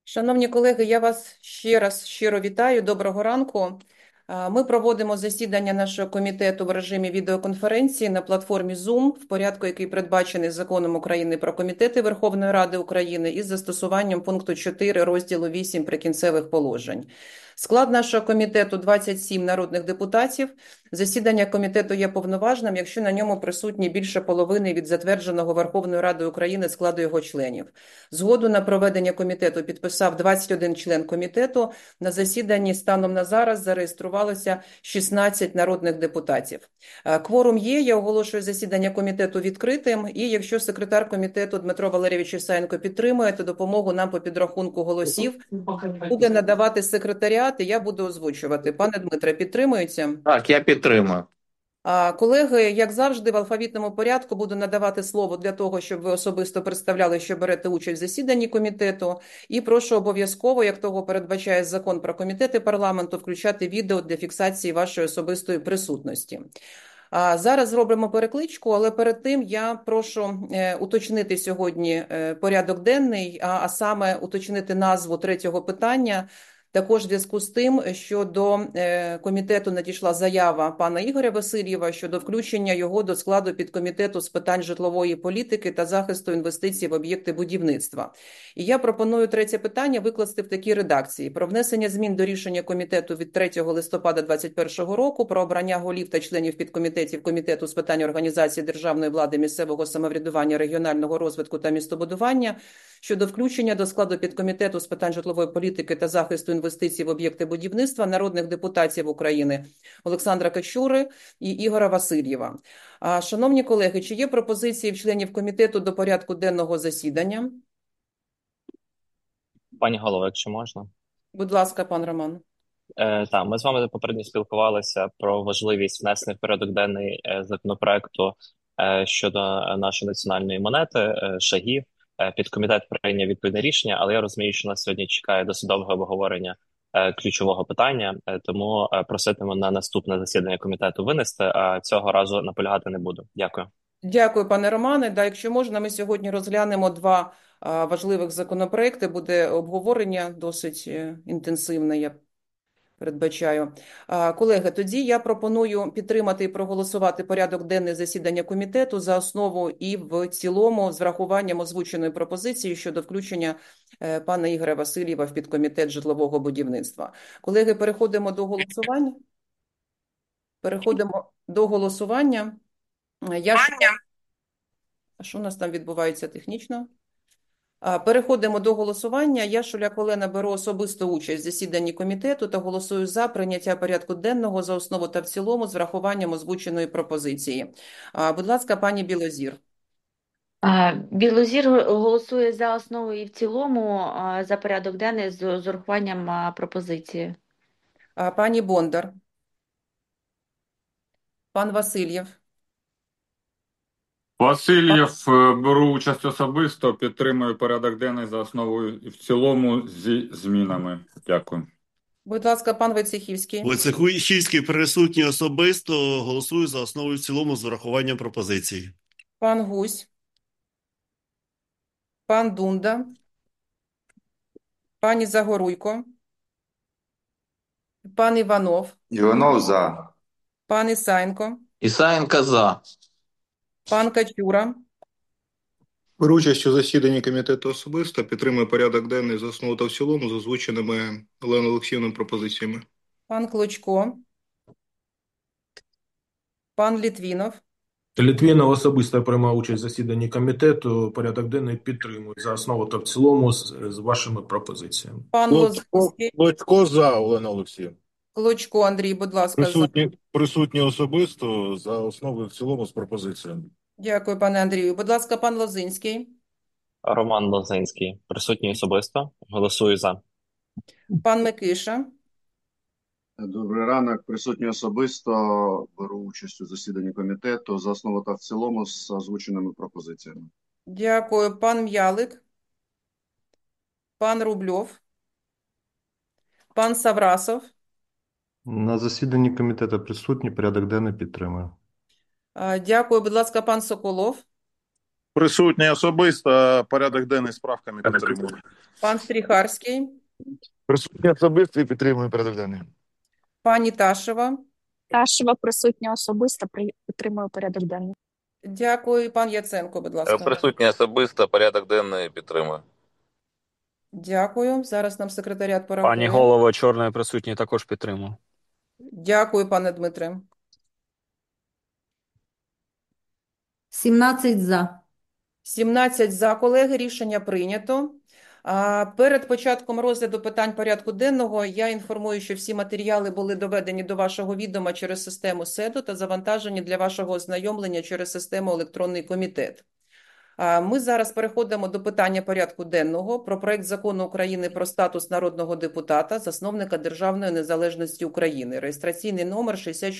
Шановні колеги, я вас ще раз щиро вітаю. Доброго ранку. Ми проводимо засідання нашого комітету в режимі відеоконференції на платформі Zoom в порядку, який передбачений Законом України про комітети Верховної Ради України із застосуванням пункту 4 розділу 8 Прикінцевих положень. Склад нашого комітету – 27 народних депутатів. Засідання комітету є повноважним, якщо на ньому присутні більше половини від затвердженого Верховною Радою України складу його членів. Згоду на проведення комітету підписав 21 член комітету. На засіданні станом на зараз зареєструвалося 16 народних депутатів. Кворум є, я оголошую засідання комітету відкритим. І якщо секретар комітету Дмитро Валерійович Ісаєнко підтримує, то допомогу нам по підрахунку голосів буде надавати секретаріат, і я буду озвучувати. Пане Дмитре, підтримується? Так, я підтримую. Колеги, як завжди, в алфавітному порядку буду надавати слово для того, щоб ви особисто представляли, що берете участь в засіданні комітету. І прошу обов'язково, як того передбачає Закон про комітети парламенту, включати відео для фіксації вашої особистої присутності. Зараз зробимо перекличку, але перед тим я прошу уточнити сьогодні порядок денний, а саме уточнити назву третього питання. Також в зв'язку з тим, що до комітету надійшла заява пана Ігоря Васильєва щодо включення його до складу підкомітету з питань житлової політики та захисту інвестицій в об'єкти будівництва. І я пропоную третє питання викласти в такій редакції: про внесення змін до рішення комітету від 3 листопада 2021 року про обрання голів та членів підкомітетів Комітету з питань організації державної влади, місцевого самоврядування, регіонального розвитку та містобудування щодо включення до складу підкомітету з питань житлової політики та захисту інвестицій в об'єкти будівництва народних депутатів України Олександра Качури і Ігоря Васильєва. Шановні колеги, чи є пропозиції в членів комітету до порядку денного засідання? Пані голово, якщо можна. Будь ласка, пан Роман. Так, ми з вами попередньо спілкувалися про важливість внесення в порядок денний законопроекту щодо нашої національної монети, шагів. Підкомітет прийняв відповідне рішення, але я розумію, що нас сьогодні чекає досить довге обговорення ключового питання, тому проситиму на наступне засідання комітету винести, а цього разу наполягати не буду. Дякую. Дякую, пане Романе. Якщо можна, ми сьогодні розглянемо два важливих законопроекти. Буде обговорення досить інтенсивне, я передбачаю. Колеги, тоді я пропоную підтримати і проголосувати порядок денний засідання комітету за основу і в цілому з врахуванням озвученої пропозиції щодо включення пана Ігоря Васильєва в підкомітет житлового будівництва. Колеги, переходимо до голосування. Що у нас там відбувається технічно? Переходимо до голосування. Я, Шуляк Олена, беру особисту участь в засіданні комітету та голосую за прийняття порядку денного за основу та в цілому з врахуванням озвученої пропозиції. Будь ласка, пані Білозір. Білозір голосує за основу і в цілому за порядок денний з урахуванням пропозиції. Пані Бондар. Пан Васильєв. Васильєв, беру участь особисто, підтримую порядок денний за основою і в цілому зі змінами. Дякую. Будь ласка, пан Войцехівський. Войцехівський присутній особисто, голосую за основу і в цілому з врахуванням пропозиції. Пан Гусь. Пан Дунда. Пані Загоруйко. Пан Іванов. Іванов за. Пан Ісаєнко. Ісаєнко за. Пан Качура. Беру участь у засіданні комітету особисто, підтримую порядок денний за основу та в цілому з озвученими Оленою Олексіївною пропозиціями. Пан Клочко. Пан Літвінов. Літвінов особисто приймав участь в засіданні комітету. Порядок денний підтримую за основу та в цілому з вашими пропозиціями. Пан Лозинський. Клочко за, Олена Олексіївна. Клочко Андрій, будь ласка. Присутні особисто за основу і в цілому з пропозиціями. Дякую, пане Андрію. Будь ласка, пан Лозинський. Роман Лозинський, присутній особисто, голосую за. Пан Микиша. Добрий ранок. Присутній особисто. Беру участь у засіданні комітету за основу та в цілому з озвученими пропозиціями. Дякую. Пан М'ялик. Пан Рубльов. Пан Саврасов. На засіданні комітету присутній, порядок денний підтримую. Дякую. Будь ласка, пан Соколов. Присутній особисто, порядок денний з правками підтримую. Пан Стріхарський, Присутній особисто і підтримую порядок денний. пані Ташева. Ташева присутня особисто, підтримую порядок денний. Дякую. Пан Яценко, будь ласка. Присутній особисто, порядок денний підтримую. Дякую. Зараз нам секретаріат порахує. Пані голово, чорної присутній також підтримую. Дякую, пане Дмитре. 17 за. 17 за, колеги, рішення прийнято. Перед початком розгляду питань порядку денного я інформую, що всі матеріали були доведені до вашого відома через систему СЕДО та завантажені для вашого ознайомлення через систему «Електронний комітет». Ми зараз переходимо до питання порядку денного про проект Закону України про статус народного депутата, засновника Державної незалежності України, реєстраційний номер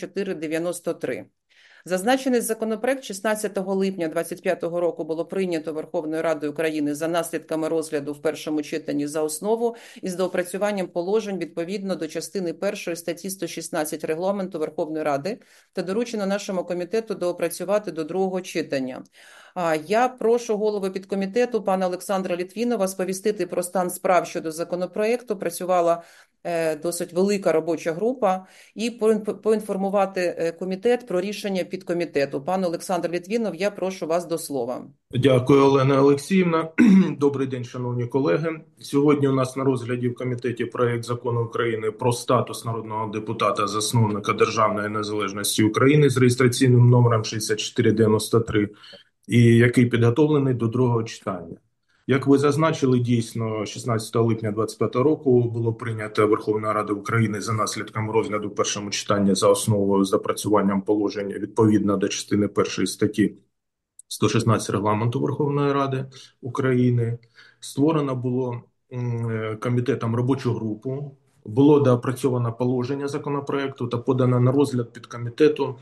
6493. Зазначений законопроект 16 липня 2025 року було прийнято Верховною Радою України за наслідками розгляду в першому читанні за основу із доопрацюванням положень відповідно до частини 1 статті 116 Регламенту Верховної Ради та доручено нашому комітету доопрацювати до другого читання. Я прошу голову підкомітету пана Олександра Літвінова сповістити про стан справ щодо законопроекту. Працювала досить велика робоча група і поінформувати комітет про рішення підкомітету. Пан Олександр Літвінов, я прошу вас до слова. Дякую, Олена Олексіївна. Добрий день, шановні колеги. Сьогодні у нас на розгляді в комітеті проект Закону України про статус народного депутата, засновника Державної незалежності України з реєстраційним номером 6493, і який підготовлений до другого читання. Як ви зазначили, дійсно, 16 липня 2025 року було прийнято Верховною Радою України за наслідком розгляду в першому читанні за основу з допрацюванням положень відповідно до частини 1 статті 116 Регламенту Верховної Ради України. Створено було комітетом робочу групу, було доопрацьовано положення законопроекту та подано на розгляд підкомітету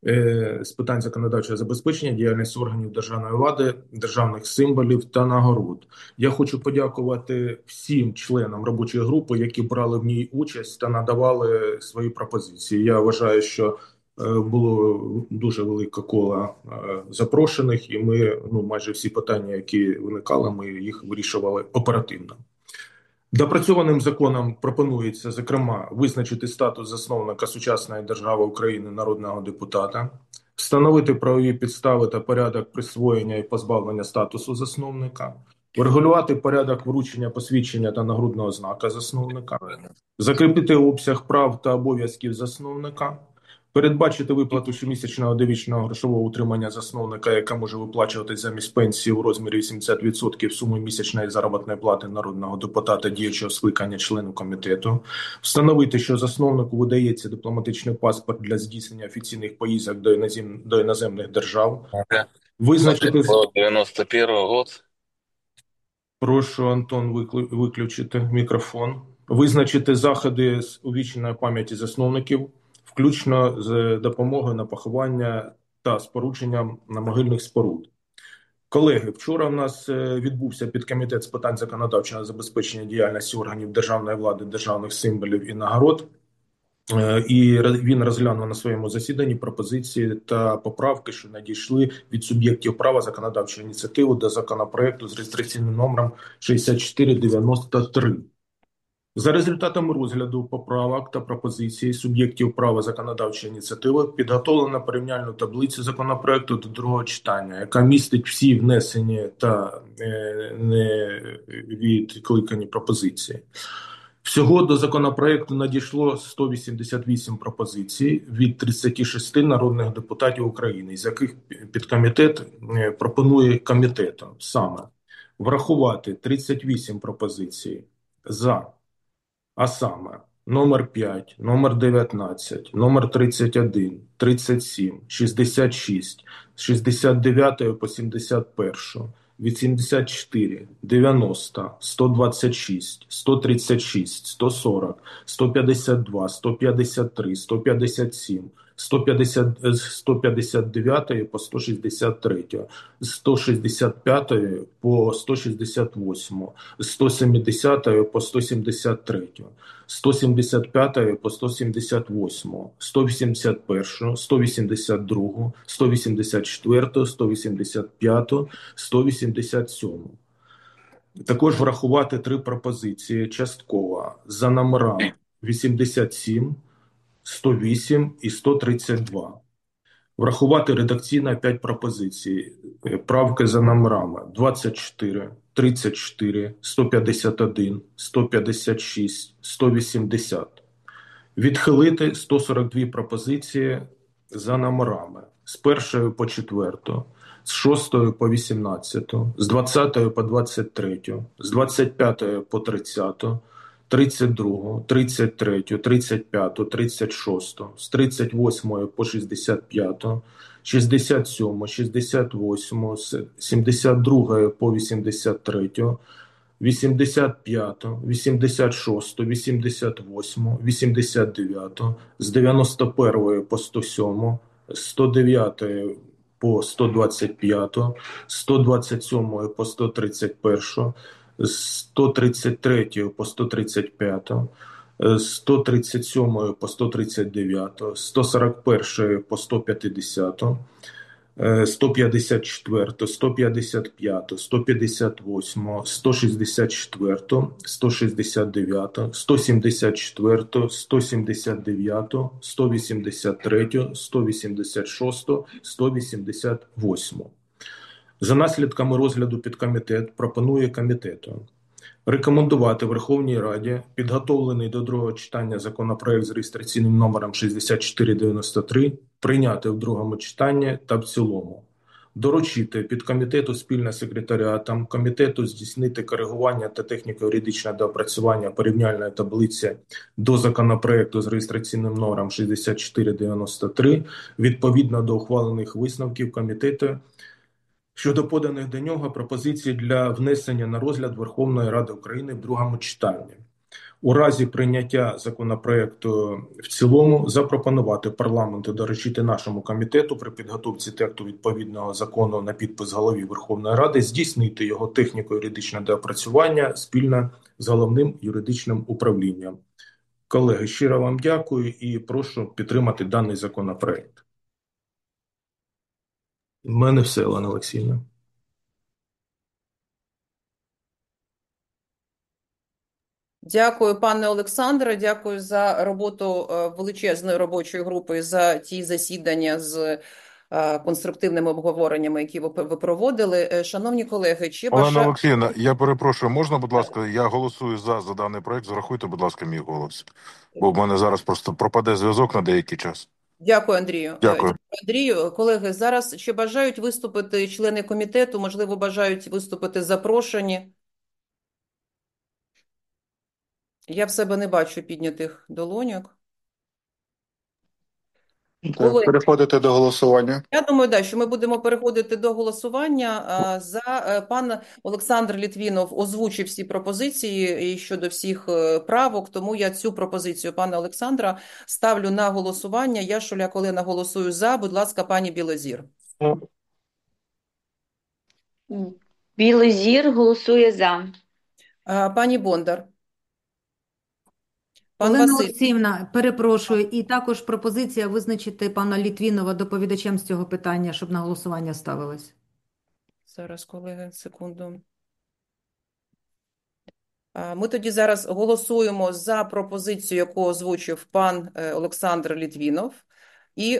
з питань законодавчого забезпечення діяльності органів державної влади, державних символів та нагород. Я хочу подякувати всім членам робочої групи, які брали в ній участь та надавали свої пропозиції. Я вважаю, що було дуже велике коло запрошених, і ми майже всі питання, які виникали, ми їх вирішували оперативно. Допрацьованим законом пропонується, зокрема, визначити статус засновника сучасної держави України народного депутата, встановити правові підстави та порядок присвоєння і позбавлення статусу засновника, врегулювати порядок вручення посвідчення та нагрудного знака засновника, закріпити обсяг прав та обов'язків засновника, передбачити виплату щомісячного довічного грошового утримання засновника, яка може виплачуватись замість пенсії у розмірі 80% суми місячної заробітної плати народного депутата діючого скликання члену комітету, встановити, що засновнику видається дипломатичний паспорт для здійснення офіційних поїздок до іноземних держав, визначити... 91-го год. Прошу, Антон, виключити мікрофон. Визначити заходи з увічної пам'яті засновників, включно з допомогою на поховання та спорудженням могильних споруд. Колеги, вчора в нас відбувся підкомітет з питань законодавчого забезпечення діяльності органів державної влади, державних символів і нагород. І він розглянув на своєму засіданні пропозиції та поправки, що надійшли від суб'єктів права законодавчої ініціативи до законопроекту з реєстраційним номером 6493. За результатами розгляду поправок та пропозицій суб'єктів права законодавчої ініціативи підготовлено порівняльну таблицю законопроекту до другого читання, яка містить всі внесені та невідкликані пропозиції. Всього до законопроекту надійшло 188 пропозицій від 36 народних депутатів України, з яких підкомітет пропонує комітету саме врахувати 38 пропозицій за, а саме номер 5, номер 19, номер 31, 37, 66, 69 по 71, 84, 90, 126, 136, 140, 152, 153, 157, 159 по 163, з 165 по 168, з 170 по 173, 175 по 178, 181, 182, 184, 185, 187. Також врахувати 3 пропозиції частково за номерами 87, 108 і 132. Врахувати редакційно 5 пропозицій. Правки за номерами 24, 34, 151, 156, 180. Відхилити 142 пропозиції за номерами з 1 по 4, з 6 по 18, з 20 по 23, з 25 по 30, 32, 33, 35, 36, з 38 по 65, 67, 68, з 72 по 83, 85, 86, 88, 89, з 91 по 107, з 109 по 125, з 127 по 131, з 133 по 135, з 137 по 139, з 141 по 150, 154, 155, 158, 164, 169, 174, 179, 183, 186, 188. За наслідками розгляду підкомітет пропонує комітету рекомендувати Верховній Раді підготовлений до другого читання законопроект з реєстраційним номером 6493 прийняти в другому читанні та в цілому. Доручити підкомітету спільно з секретаріатом комітету здійснити коригування та техніко-юридичне доопрацювання порівняльної таблиці до законопроекту з реєстраційним номером 6493 відповідно до ухвалених висновків комітету щодо поданих до нього пропозицій для внесення на розгляд Верховної Ради України в другому читанні. У разі прийняття законопроекту в цілому запропонувати парламенту доручити нашому комітету при підготовці тексту відповідного закону на підпис голові Верховної Ради здійснити його техніко-юридичне доопрацювання спільно з Головним юридичним управлінням. Колеги, щиро вам дякую і прошу підтримати даний законопроект. У мене все, Олена Олексіївна. Дякую, пане Олександре. Дякую за роботу величезної робочої групи, за ті засідання з конструктивними обговореннями, які ви проводили. Шановні колеги, чи Олена Олексіївна, я перепрошую, можна, будь ласка, я голосую за даний проект, зарахуйте, будь ласка, мій голос. Бо в мене зараз просто пропаде зв'язок на деякий час. Дякую, Андрію. Дякую. Андрію, колеги, зараз чи бажають виступити члени комітету, можливо, бажають виступити запрошені? Я в себе не бачу піднятих долоньок. Колеги, Переходити до голосування. я думаю, да, що ми будемо переходити до голосування. Пан Олександр Літвінов озвучив всі пропозиції і щодо всіх правок, тому я цю пропозицію пана Олександра ставлю на голосування. Я, Шуляк Олена, голосую за. Будь ласка, пані Білозір. Білозір голосує за. Пані Бондар. Пан Олена Василь. Олексіївна, перепрошую, і також пропозиція визначити пана Літвінова доповідачем з цього питання, щоб на голосування ставилось. Зараз, колеги, секунду. Ми тоді зараз голосуємо за пропозицію, яку озвучив пан Олександр Літвінов, і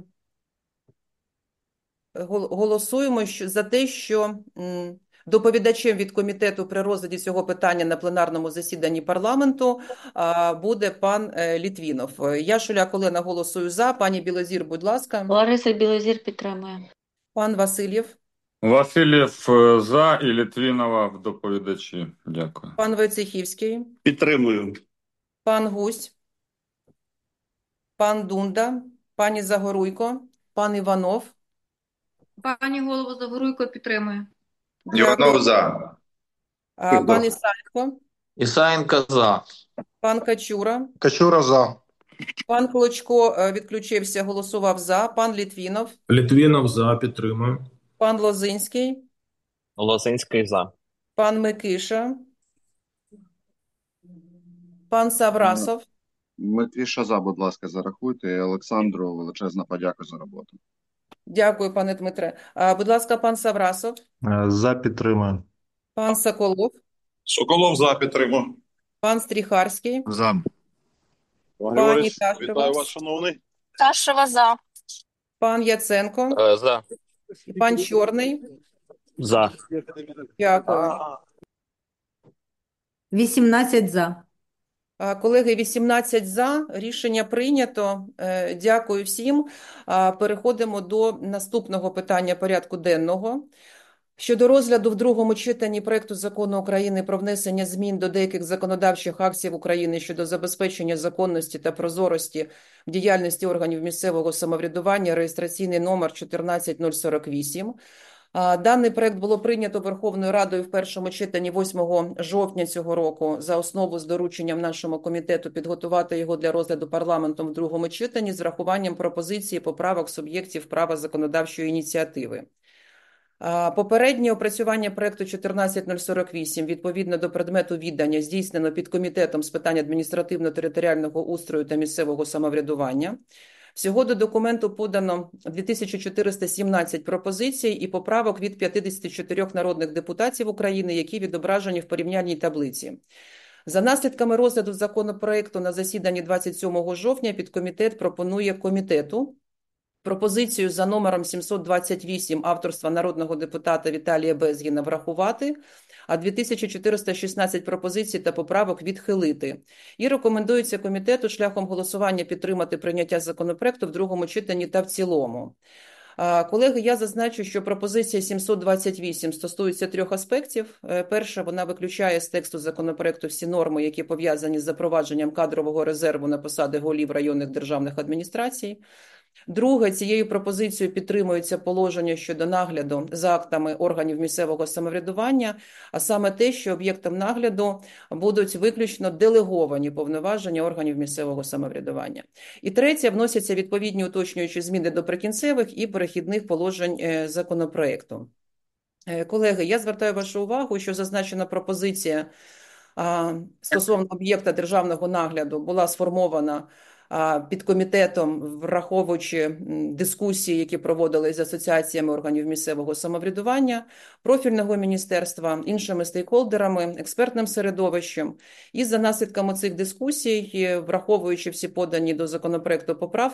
голосуємо за те, що доповідачем від комітету при розгляді цього питання на пленарному засіданні парламенту буде пан Літвінов. Я, Шуляк Олена, голосую за. Пані Білозір, будь ласка. Лариса Білозір підтримує. Пан Васильєв. Васильєв за і Літвінова в доповідачі. Дякую. Пан Войцехівський. Підтримую. Пан Гусь. Пан Дунда. Пані Загоруйко. Пан Іванов. Пані голово, Загоруйко підтримує. Іванов за. Пан Ісаєнко. Ісаєнко за. Пан Качура. Качура за. Пан Клочко відключився, голосував за. Пан Літвінов, Літвінов за, підтримую. пан Лозинський, Лозинський за. пан Микиша, пан Саврасов. Микиша за, будь ласка, зарахуйте. І Олександру величезна подяка за роботу. Дякую, пане Дмитре. Будь ласка, пан Саврасов, За, підтримую. пан Соколов, Соколов за, підтримую. пан Стріхарський, За. пані Ташева, Вітаю вас, шановний. Ташева за. пан Яценко, За. і пан Чорний. За. Дякую. 18 за. Колеги, 18 за. Рішення прийнято. Дякую всім. Переходимо до наступного питання порядку денного. Щодо розгляду в другому читанні проекту Закону України про внесення змін до деяких законодавчих актів України щодо забезпечення законності та прозорості в діяльності органів місцевого самоврядування, реєстраційний номер 14048. Даний проект було прийнято Верховною Радою в першому читанні 8 жовтня цього року за основу з дорученням нашому комітету підготувати його для розгляду парламентом в другому читанні з врахуванням пропозицій і поправок суб'єктів права законодавчої ініціативи. Попереднє опрацювання проекту 14048 відповідно до предмету віддання здійснено підкомітетом з питань адміністративно-територіального устрою та місцевого самоврядування. Всього до документу подано 2417 пропозицій і поправок від 54 народних депутатів України, які відображені в порівняльній таблиці. За наслідками розгляду законопроекту на засіданні 27 жовтня підкомітет пропонує комітету пропозицію за номером 728 авторства народного депутата Віталія Безгіна врахувати, а 2416 пропозицій та поправок відхилити. І рекомендується комітету шляхом голосування підтримати прийняття законопроекту в другому читанні та в цілому. Колеги, я зазначу, що пропозиція 728 стосується 3 аспектів. Перше, вона виключає з тексту законопроекту всі норми, які пов'язані з запровадженням кадрового резерву на посади голів районних державних адміністрацій. Друге, цією пропозицією підтримується положення щодо нагляду за актами органів місцевого самоврядування, а саме те, що об'єктом нагляду будуть виключно делеговані повноваження органів місцевого самоврядування. І третє, вносяться відповідні уточнюючі зміни до прикінцевих і перехідних положень законопроекту. Колеги, я звертаю вашу увагу, що зазначена пропозиція стосовно об'єкта державного нагляду була сформована підкомітетом, враховуючи дискусії, які проводились з асоціаціями органів місцевого самоврядування, профільного міністерства, іншими стейкхолдерами, експертним середовищем. І за наслідками цих дискусій, враховуючи всі подані до законопроекту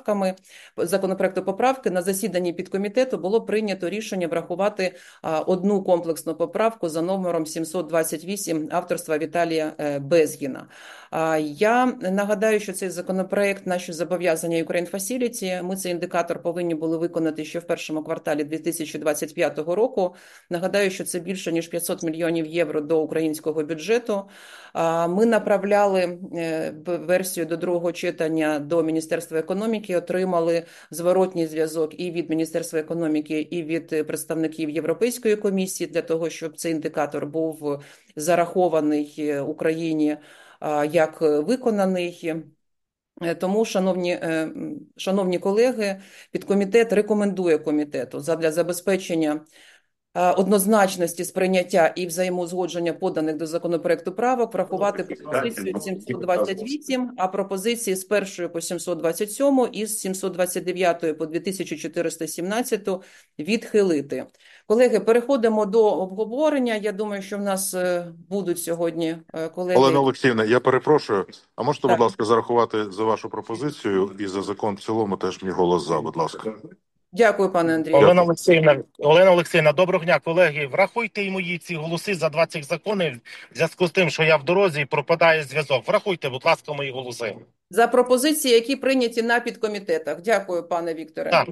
поправки, на засіданні підкомітету було прийнято рішення врахувати одну комплексну поправку за номером 728 авторства Віталія Безгіна. Я нагадаю, що цей законопроект наші зобов'язання Ukraine Facility, ми цей індикатор повинні були виконати ще в першому кварталі 2025 року. Нагадаю, що це більше, ніж 500 мільйонів євро до українського бюджету. Ми направляли версію до другого читання до Міністерства економіки, отримали зворотній зв'язок і від Міністерства економіки, і від представників Європейської комісії для того, щоб цей індикатор був зарахований Україні як виконаний. Тому, шановні колеги, підкомітет рекомендує комітету задля забезпечення однозначності сприйняття і взаємоузгодження поданих до законопроекту правок врахувати пропозицію 728, а пропозиції з 1 по 727 і з 729 по 2417 відхилити. Колеги, переходимо до обговорення. Я думаю, що в нас будуть сьогодні колеги. Олена Олексіївна, я перепрошую, а можете, будь ласка, зарахувати за вашу пропозицію і за закон в цілому теж мій голос за, будь ласка. Дякую, пане Андрію. Олена Олексіївна, доброго дня, колеги. Врахуйте і мої ці голоси за 20 законів в зв'язку з тим, що я в дорозі і пропадає зв'язок. Врахуйте, будь ласка, мої голоси. За пропозиції, які прийняті на підкомітетах. Дякую, пане Вікторе. Так.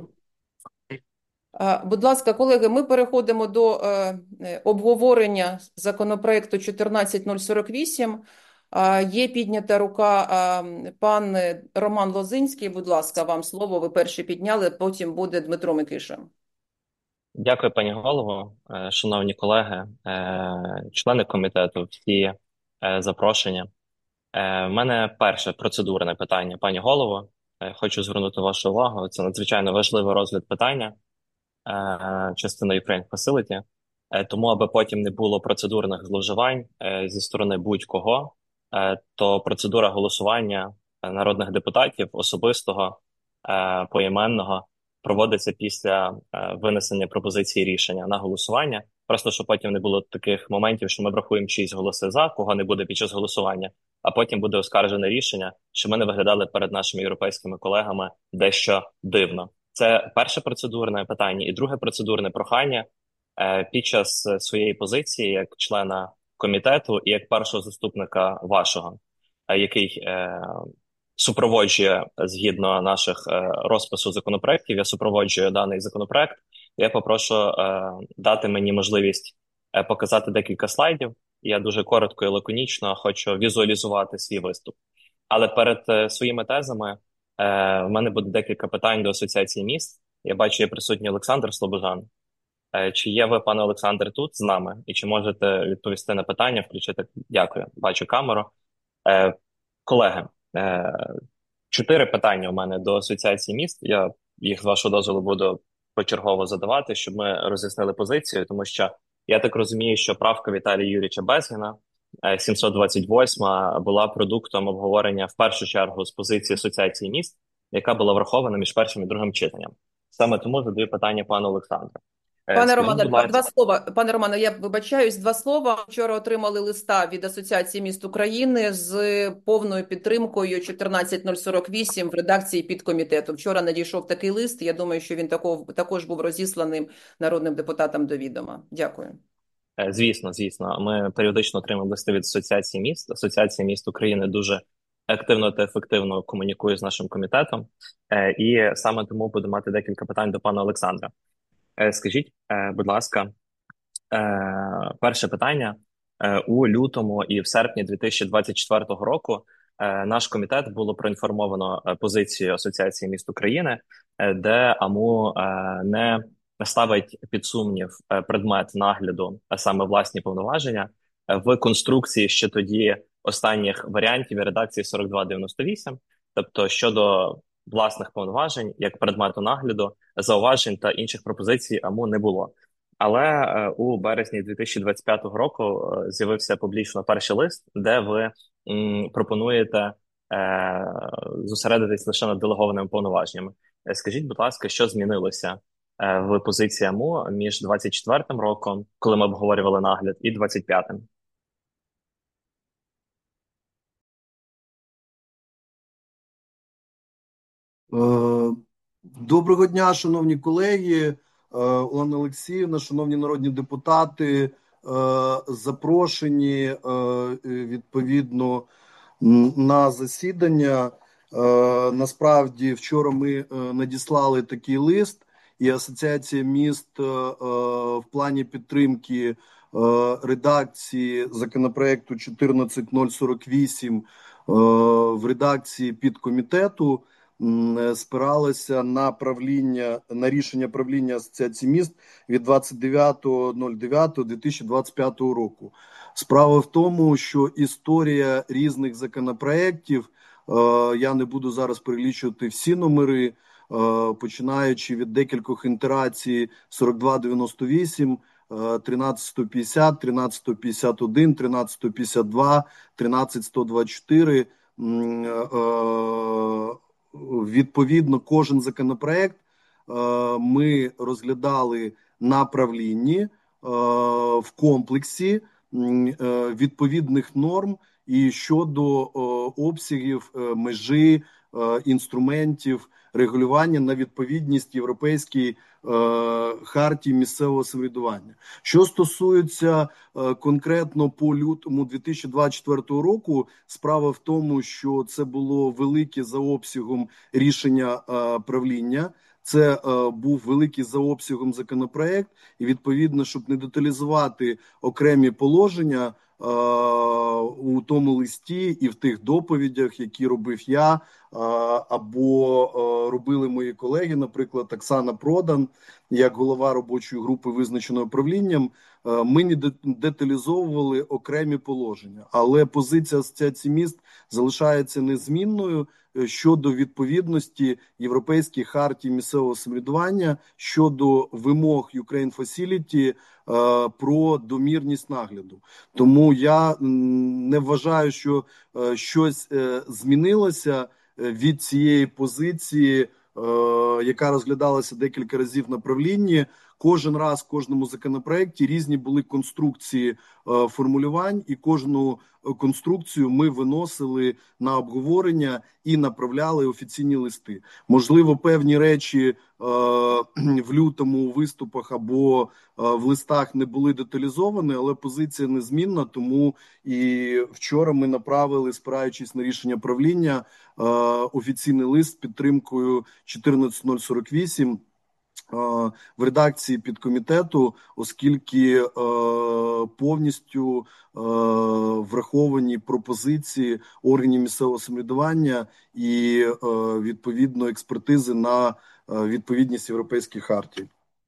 Будь ласка, колеги, ми переходимо до обговорення законопроекту 14048. Є піднята рука пан Роман Лозинський. Будь ласка, вам слово. Ви перші підняли, потім буде Дмитро Микиша. Дякую, пані голово, шановні колеги, члени комітету, всі запрошення. В мене перше процедурне питання, пані голово. Хочу звернути вашу увагу. Це надзвичайно важливий розгляд питання частини Ukraine Facility. Тому, аби потім не було процедурних зловживань зі сторони будь-кого, то процедура голосування народних депутатів особистого, поіменного, проводиться після винесення пропозиції рішення на голосування. Просто щоб потім не було таких моментів, що ми врахуємо чиїсь голоси за, кого не буде під час голосування, а потім буде оскаржене рішення, що ми не виглядали перед нашими європейськими колегами дещо дивно. Це перше процедурне питання. І друге процедурне прохання. Під час своєї позиції як члена комітету і як першого заступника вашого, який супроводжує згідно наших розпису законопроєктів, я супроводжую даний законопроект. Я попрошу дати мені можливість показати декілька слайдів. Я дуже коротко і лаконічно хочу візуалізувати свій виступ. Але перед своїми тезами в мене буде декілька питань до Асоціації міст. Я бачу, є присутній Олександр Слобожан. Чи є ви, пане Олександр, тут з нами? І чи можете відповісти на питання, включити? Дякую. Бачу камеру. Колеги, 4 питання у мене до Асоціації міст. Я їх, з вашого дозволу, буду почергово задавати, щоб ми роз'яснили позицію, тому що я так розумію, що правка Віталія Юрійовича Безгіна, 728, була продуктом обговорення в першу чергу з позиції Асоціації міст, яка була врахована між першим і другим читанням. Саме тому задаю питання пану Олександру. Пане Романе, два слова. Пане Романе, я вибачаюсь, 2 слова. Вчора отримали листа від Асоціації міст України з повною підтримкою 14048 в редакції підкомітету. Вчора надійшов такий лист. Я думаю, що він також був розісланим народним депутатам до відома. Дякую. Звісно. Ми періодично отримуємо листи від Асоціації міст. Асоціація міст України дуже активно та ефективно комунікує з нашим комітетом. І саме тому буду мати декілька питань до пана Олександра. Скажіть, будь ласка, перше питання. У лютому і в серпні 2024 року наш комітет було проінформовано позицію Асоціації міст України, де АМУ не ставить під сумнів предмет нагляду, а саме власні повноваження, в конструкції ще тоді останніх варіантів і редакції 4298, тобто щодо власних повноважень, як предмету нагляду, зауважень та інших пропозицій АМУ не було. Але у березні 2025 року з'явився публічно перший лист, де ви пропонуєте зосередитись лише над делегованими повноваженнями. Скажіть, будь ласка, що змінилося в позиції АМУ між 24-м роком, коли ми обговорювали нагляд, і 25-м? Доброго дня, шановні колеги, Олена Олексіївна, шановні народні депутати, запрошені відповідно на засідання. Насправді, вчора ми надіслали такий лист, і Асоціація міст в плані підтримки редакції законопроекту 14048 в редакції підкомітету спиралася на рішення правління Асоціації міст від 29.09.2025 року. Справа в тому, що історія різних законопроєктів, я не буду зараз перелічувати всі номери, починаючи від декількох ітерацій 4298, 1350, 1351, 1352, 13124, відповідно, кожен законопроект ми розглядали на правлінні в комплексі відповідних норм і щодо обсягів, межі, інструментів регулювання на відповідність Європейській хартії місцевого самоврядування. Що стосується конкретно по лютому 2024 року, справа в тому, що це було велике за обсягом рішення правління, це був великий за обсягом законопроект, і відповідно, щоб не деталізувати окремі положення у тому листі і в тих доповідях, які робив я, або робили мої колеги, наприклад, Оксана Продан, як голова робочої групи, визначеної правлінням, ми не деталізовували окремі положення, але позиція Асоціації міст залишається незмінною щодо відповідності Європейській хартії місцевого самоврядування щодо вимог Ukraine Facility про домірність нагляду. Тому я не вважаю, що щось змінилося від цієї позиції, яка розглядалася декілька разів на правлінні. Кожен раз в кожному законопроекті різні були конструкції формулювань, і кожну конструкцію ми виносили на обговорення і направляли офіційні листи. Можливо, певні речі в лютому у виступах або в листах не були деталізовані, але позиція незмінна, тому і вчора ми направили, спираючись на рішення правління, офіційний лист з підтримкою 14048 в редакції підкомітету, оскільки повністю враховані пропозиції органів місцевого самоврядування і відповідно експертизи на відповідність Європейській хартії.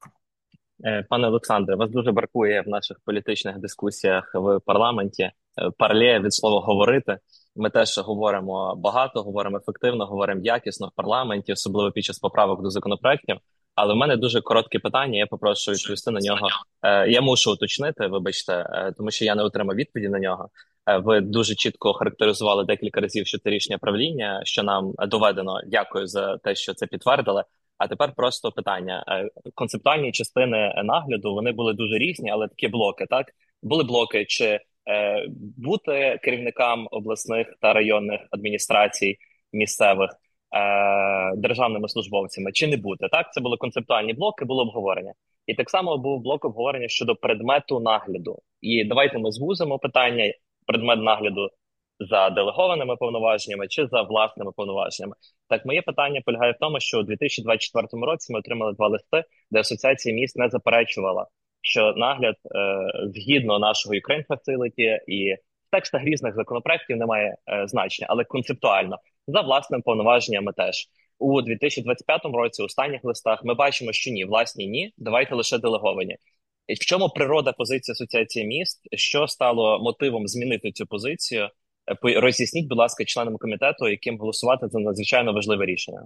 Пане Олександре, вас дуже бракує в наших політичних дискусіях в парламенті парле від слова «говорити». Ми теж говоримо багато, говоримо ефективно, говоримо якісно в парламенті, особливо під час поправок до законопроектів. Але в мене дуже коротке питання, я попрошу відповісти на нього. Я мушу уточнити, вибачте, тому що я не отримав відповіді на нього. Ви дуже чітко характеризували декілька разів, що це рішення правління, що нам доведено. Дякую за те, що це підтвердили. А тепер просто питання. Концептуальні частини нагляду, вони були дуже різні, але такі блоки, так? Були блоки, чи бути керівникам обласних та районних адміністрацій місцевих державними службовцями, чи не бути, так? Це були концептуальні блоки, було обговорення. І так само був блок обговорення щодо предмету нагляду. І давайте ми звузимо питання: предмет нагляду за делегованими повноваженнями чи за власними повноваженнями. Так, моє питання полягає в тому, що у 2024 році ми отримали 2 листи, де Асоціація міст не заперечувала, що нагляд згідно нашого Ukraine Facility і в текстах різних законопроєктів немає значення, але концептуально за власними повноваженнями теж. У 2025 році, у останніх листах, ми бачимо, що ні, власні ні, давайте лише делеговані. І в чому природа позиції Асоціації міст? Що стало мотивом змінити цю позицію? Роз'ясніть, будь ласка, членам комітету, яким голосувати за надзвичайно важливе рішення.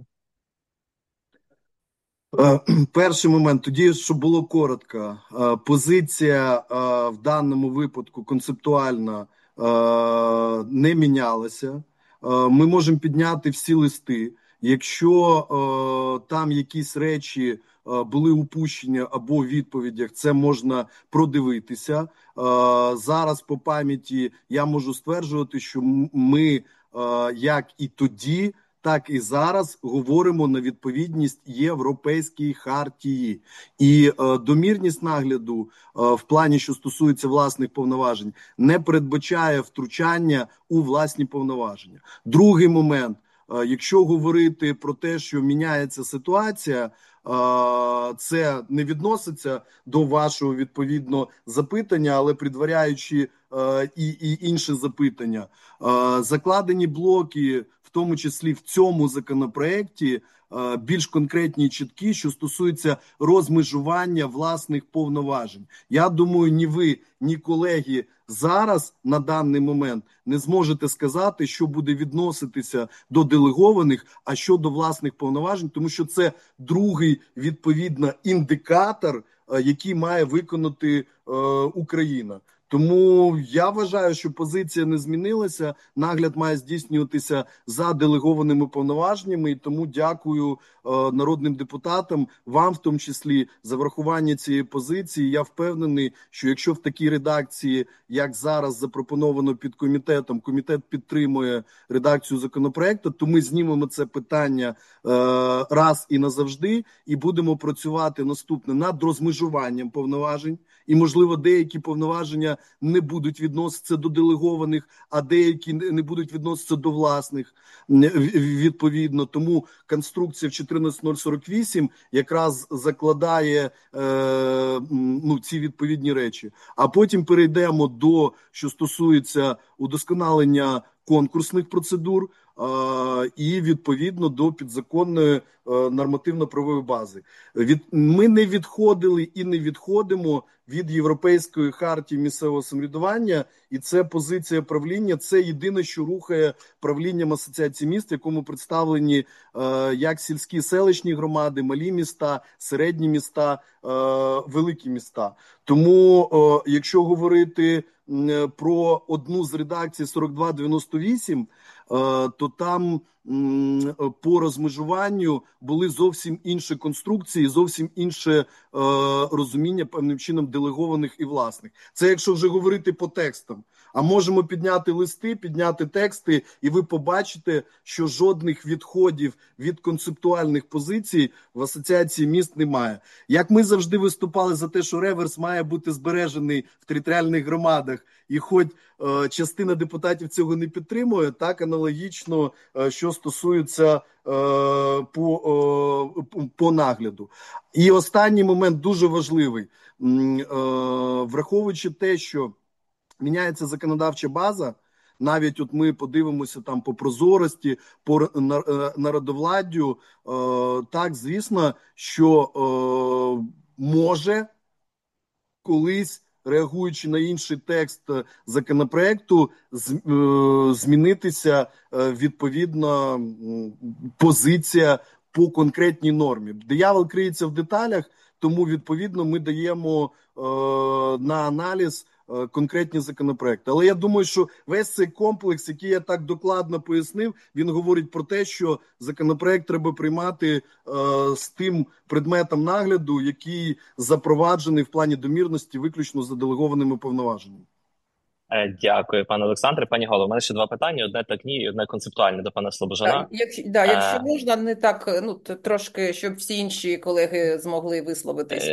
Перший момент, тоді, щоб було коротко, позиція в даному випадку концептуальна не мінялася. Ми можемо підняти всі листи. Якщо там якісь речі були упущені або у відповідях, це можна продивитися. Зараз по пам'яті я можу стверджувати, що ми, як і тоді, так і зараз говоримо на відповідність Європейській хартії. І домірність нагляду в плані, що стосується власних повноважень, не передбачає втручання у власні повноваження. Другий момент. Якщо говорити про те, що міняється ситуація, це не відноситься до вашого відповідно запитання, але предваряючи і інші запитання. Закладені блоки, в тому числі в цьому законопроекті, більш конкретні і чіткі, що стосуються розмежування власних повноважень. Я думаю, ні ви, ні колеги зараз на даний момент не зможете сказати, що буде відноситися до делегованих, а що до власних повноважень, тому що це другий, відповідно, індикатор, який має виконати Україна. Тому я вважаю, що позиція не змінилася, нагляд має здійснюватися за делегованими повноваженнями, і тому дякую народним депутатам, вам в тому числі, за врахування цієї позиції. Я впевнений, що якщо в такій редакції, як зараз запропоновано підкомітетом, комітет підтримує редакцію законопроекту, то ми знімемо це питання раз і назавжди, і будемо працювати наступне над розмежуванням повноважень, і, можливо, деякі повноваження не будуть відноситися до делегованих, а деякі не будуть відноситися до власних, відповідно. Тому конструкція в 14048 якраз закладає ці відповідні речі. А потім перейдемо до, що стосується удосконалення конкурсних процедур і, відповідно, до підзаконної нормативно-правової бази. Ми не відходили і не відходимо від Європейської хартії місцевого самоврядування, і це позиція правління. Це єдине, що рухає правлінням Асоціації міст, в якому представлені як сільські селищні громади, малі міста, середні міста, великі міста. Тому, якщо говорити про одну з редакцій 4298, то там по розмежуванню були зовсім інші конструкції, зовсім інше розуміння певним чином делегованих і власних. Це якщо вже говорити по текстам. А можемо підняти листи, підняти тексти, і ви побачите, що жодних відходів від концептуальних позицій в Асоціації міст немає. Як ми завжди виступали за те, що реверс має бути збережений в територіальних громадах, і хоч частина депутатів цього не підтримує, так аналогічно, що стосується по нагляду. І останній момент дуже важливий. Враховуючи те, що міняється законодавча база, навіть от ми подивимося там по прозорості, по народовладдю, так, звісно, що може колись, реагуючи на інший текст законопроекту, змінитися відповідна позиція по конкретній нормі. Диявол криється в деталях, тому відповідно ми даємо на аналіз конкретні законопроекти. Але я думаю, що весь цей комплекс, який я так докладно пояснив, він говорить про те, що законопроект треба приймати з тим предметом нагляду, який запроваджений в плані домірності виключно за делегованими повноваженнями. Дякую, пане Олександре. Пані голово, у мене ще два питання. Одне такні і одне концептуальне до пана Слобожана. Якщо можна, не так, трошки, щоб всі інші колеги змогли висловитись.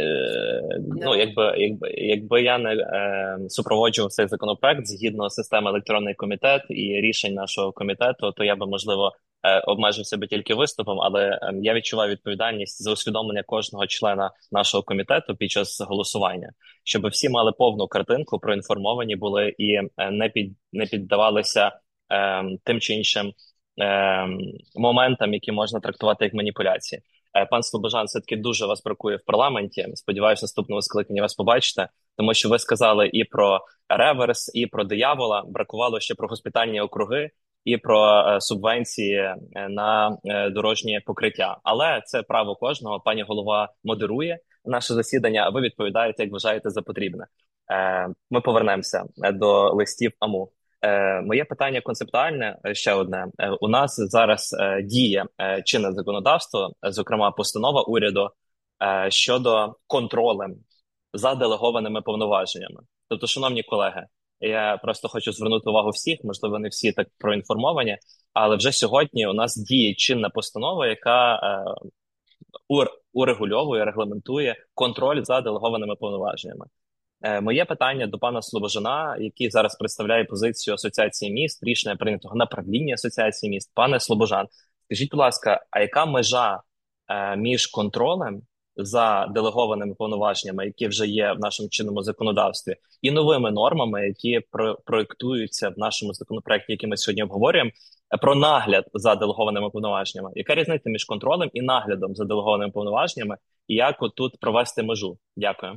Якби я не супроводжував цей законопроект згідно системи електронний комітет і рішень нашого комітету, то я би, можливо, обмежив себе тільки виступом, але я відчуваю відповідальність за усвідомлення кожного члена нашого комітету під час голосування, щоб всі мали повну картинку, проінформовані були і не піддавалися тим чи іншим моментам, які можна трактувати як маніпуляції. Пан Слобожан, все-таки дуже вас бракує в парламенті. Сподіваюся, наступного скликання вас побачите, тому що ви сказали і про реверс, і про диявола. Бракувало ще про госпітальні округи і про субвенції на дорожнє покриття. Але це право кожного. Пані голова модерує наше засідання, а ви відповідаєте, як вважаєте за потрібне. Ми повернемося до листів АМУ. Моє питання концептуальне, ще одне. У нас зараз діє чинне законодавство, зокрема постанова уряду щодо контролю за делегованими повноваженнями. Тобто, шановні колеги, я просто хочу звернути увагу всіх, можливо, не всі так проінформовані, але вже сьогодні у нас діє чинна постанова, яка урегульовує, регламентує контроль за делегованими повноваженнями. Моє питання до пана Слобожана, який зараз представляє позицію Асоціації міст, рішення прийнятого на правлінні Асоціації міст. Пане Слобожан, скажіть, будь ласка, а яка межа між контролем за делегованими повноваженнями, які вже є в нашому чинному законодавстві, і новими нормами, які проєктуються в нашому законопроекті, який ми сьогодні обговорюємо, про нагляд за делегованими повноваженнями? Яка різниця між контролем і наглядом за делегованими повноваженнями, і як тут провести межу? Дякую.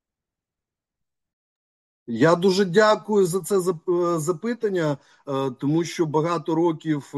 Я дуже дякую за це запитання, тому що багато років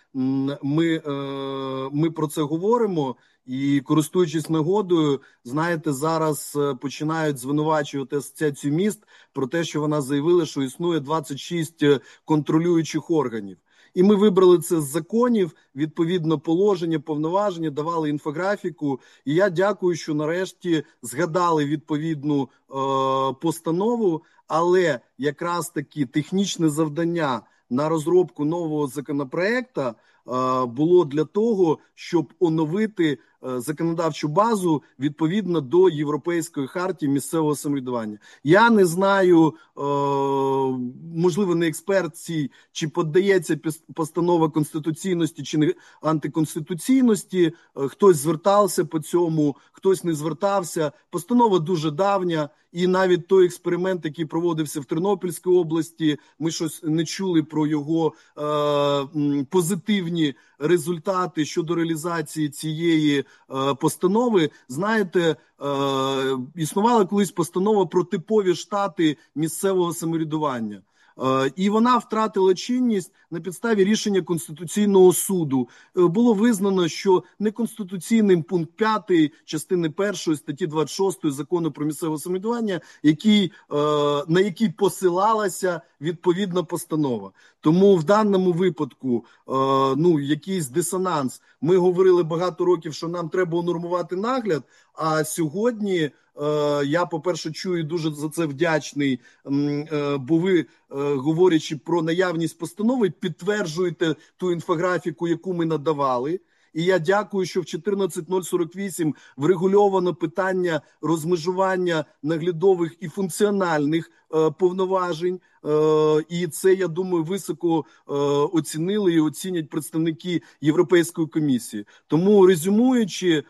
ми про це говоримо. І, користуючись нагодою, знаєте, зараз починають звинувачувати Асоціацію міст про те, що вона заявила, що існує 26 контролюючих органів. І ми вибрали це з законів, відповідно положення, повноваження, давали інфографіку. І я дякую, що нарешті згадали відповідну постанову, але якраз таки технічне завдання на розробку нового законопроекту було для того, щоб оновити законодавчу базу відповідно до Європейської хартії місцевого самоврядування. Я не знаю, можливо, не експерт цій, чи піддається постанова конституційності чи не антиконституційності. Хтось звертався по цьому, хтось не звертався. Постанова дуже давня, і навіть той експеримент, який проводився в Тернопільській області, ми щось не чули про його позитивні результати щодо реалізації цієї постанови. Знаєте, існувала колись постанова про типові штати місцевого самоврядування. І вона втратила чинність на підставі рішення Конституційного суду. Було визнано, що неконституційним пункт 5 частини 1 статті 26 Закону про місцеве самоврядування, на який посилалася відповідна постанова. Тому в даному випадку якийсь дисонанс. Ми говорили багато років, що нам треба унормувати нагляд, а сьогодні я, по-перше, чую, дуже за це вдячний, бо ви, говорячи про наявність постанови, підтверджуєте ту інфографіку, яку ми надавали. І я дякую, що в 14.048 врегульовано питання розмежування наглядових і функціональних повноважень. І це, я думаю, високо оцінили і оцінять представники Європейської комісії. Тому, резюмуючи,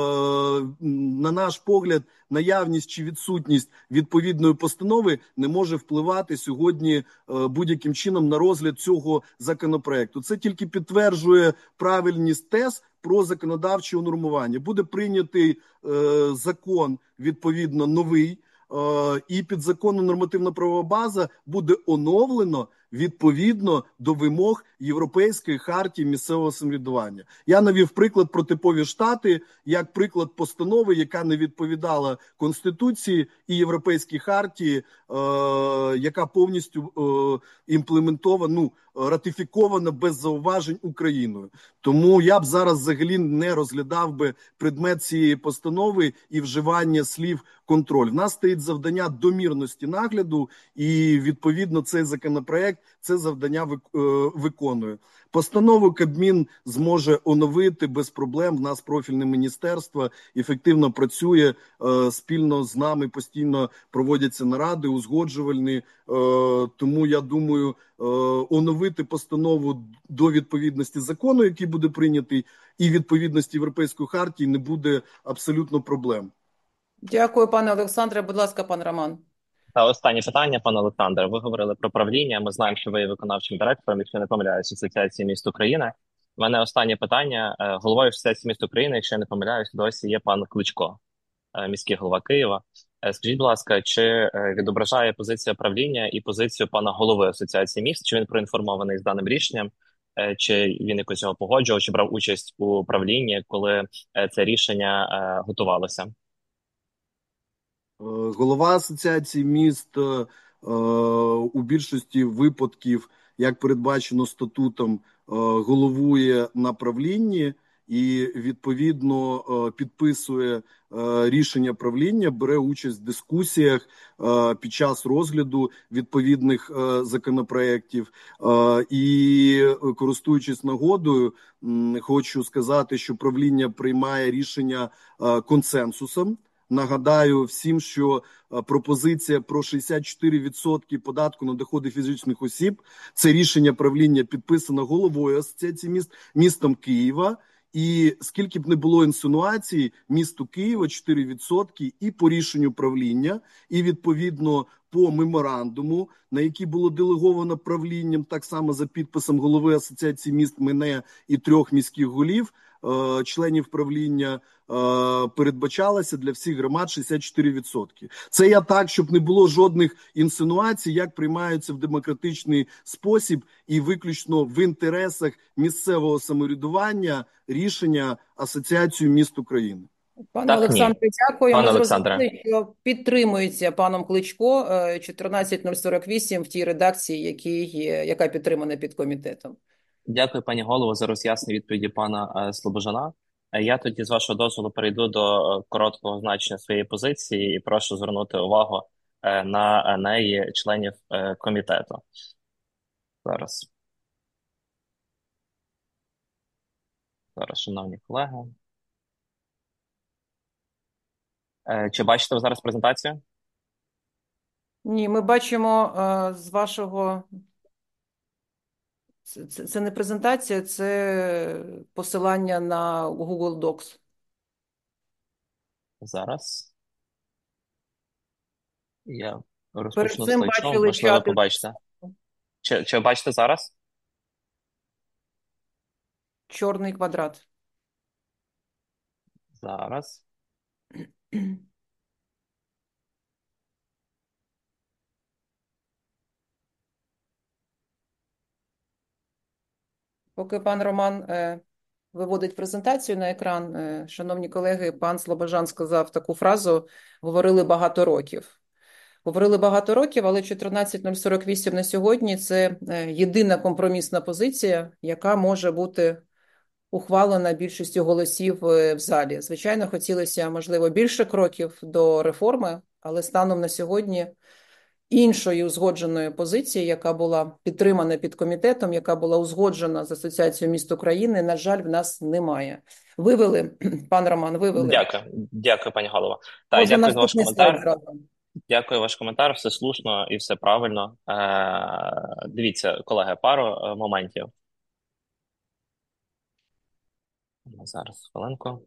на наш погляд, наявність чи відсутність відповідної постанови не може впливати сьогодні будь-яким чином на розгляд цього законопроекту. Це тільки підтверджує правильність тез про законодавче унормування. Буде прийнятий закон, відповідно, новий, і підзаконна нормативно-правова база буде оновлено відповідно до вимог Європейської хартії місцевого самоврядування. Я навів приклад про типові штати, як приклад постанови, яка не відповідала Конституції і Європейській хартії, яка повністю імплементована, ратифікована без зауважень Україною. Тому я б зараз взагалі не розглядав би предмет цієї постанови і вживання слів контроль. В нас стоїть завдання домірності нагляду, і відповідно цей законопроект це завдання виконує. Постанову Кабмін зможе оновити без проблем. В нас профільне міністерство ефективно працює, спільно з нами постійно проводяться наради узгоджувальні. Тому я думаю, оновити постанову до відповідності закону, який буде прийнятий, і відповідності Європейської хартії не буде абсолютно проблем. Дякую, пане Олександре. Будь ласка, пан Роман. Та останнє питання, пане Олександре. Ви говорили про правління. Ми знаємо, що ви є виконавчим директором, якщо не помиляюсь, Асоціації міст України. У мене останнє питання. Головою Асоціації міст України, якщо я не помиляюсь, досі є пан Кличко, міський голова Києва. Скажіть, будь ласка, чи відображає позиція правління і позицію пана голови Асоціації міст? Чи він проінформований з даним рішенням? Чи він якось його погоджував, чи брав участь у правлінні, коли це рішення готувалося? Голова Асоціації міст у більшості випадків, як передбачено статутом, головує на правлінні і, відповідно, підписує рішення правління, бере участь в дискусіях під час розгляду відповідних законопроєктів. І, користуючись нагодою, хочу сказати, що правління приймає рішення консенсусом. Нагадаю всім, що пропозиція про 64% податку на доходи фізичних осіб – це рішення правління підписано головою Асоціації міст, містом Києва. І скільки б не було інсинуацій, місту Києва 4% і по рішенню правління, і відповідно по меморандуму, на який було делеговано правлінням, так само за підписом голови Асоціації міст мене і 3 міських голів, членів правління, передбачалося для всіх громад 64%. Це я так, щоб не було жодних інсинуацій, як приймаються в демократичний спосіб і виключно в інтересах місцевого самоврядування рішення Асоціації міст України. Пане Олександре, дякую. Пане Ми Олександре. зрозуміли, що підтримується паном Кличко 14048 в тій редакції, яка підтримана підкомітетом. Дякую, пані голово, за роз'яснення відповіді пана Слобожана. Я тоді, з вашого дозволу, перейду до короткого значення своєї позиції і прошу звернути увагу на неї членів комітету. Зараз, шановні колеги. Чи бачите ви зараз презентацію? Ні, ми бачимо з вашого... Це не презентація, це посилання на Google Docs. Зараз. Я Перед розпочну цим слайд-шоу, бачили можливо, чати. побачите. Чи бачите зараз? Чорний квадрат. Зараз. Поки пан Роман виводить презентацію на екран, шановні колеги, пан Слобожан сказав таку фразу: говорили багато років. Говорили багато років, але 14048 на сьогодні – це єдина компромісна позиція, яка може бути ухвалена більшістю голосів в залі. Звичайно, хотілося, можливо, більше кроків до реформи, але станом на сьогодні іншої узгодженої позиції, яка була підтримана підкомітетом, яка була узгоджена з Асоціацією міст України, на жаль, в нас немає. Вивели, пан Роман, вивели. Дякую, пані голова. Так, Можна дякую за ваш наступний слайд коментар. зразу. Дякую, ваш коментар. Все слушно і все правильно. Дивіться, колеги, пару моментів. Зараз, хвилинку.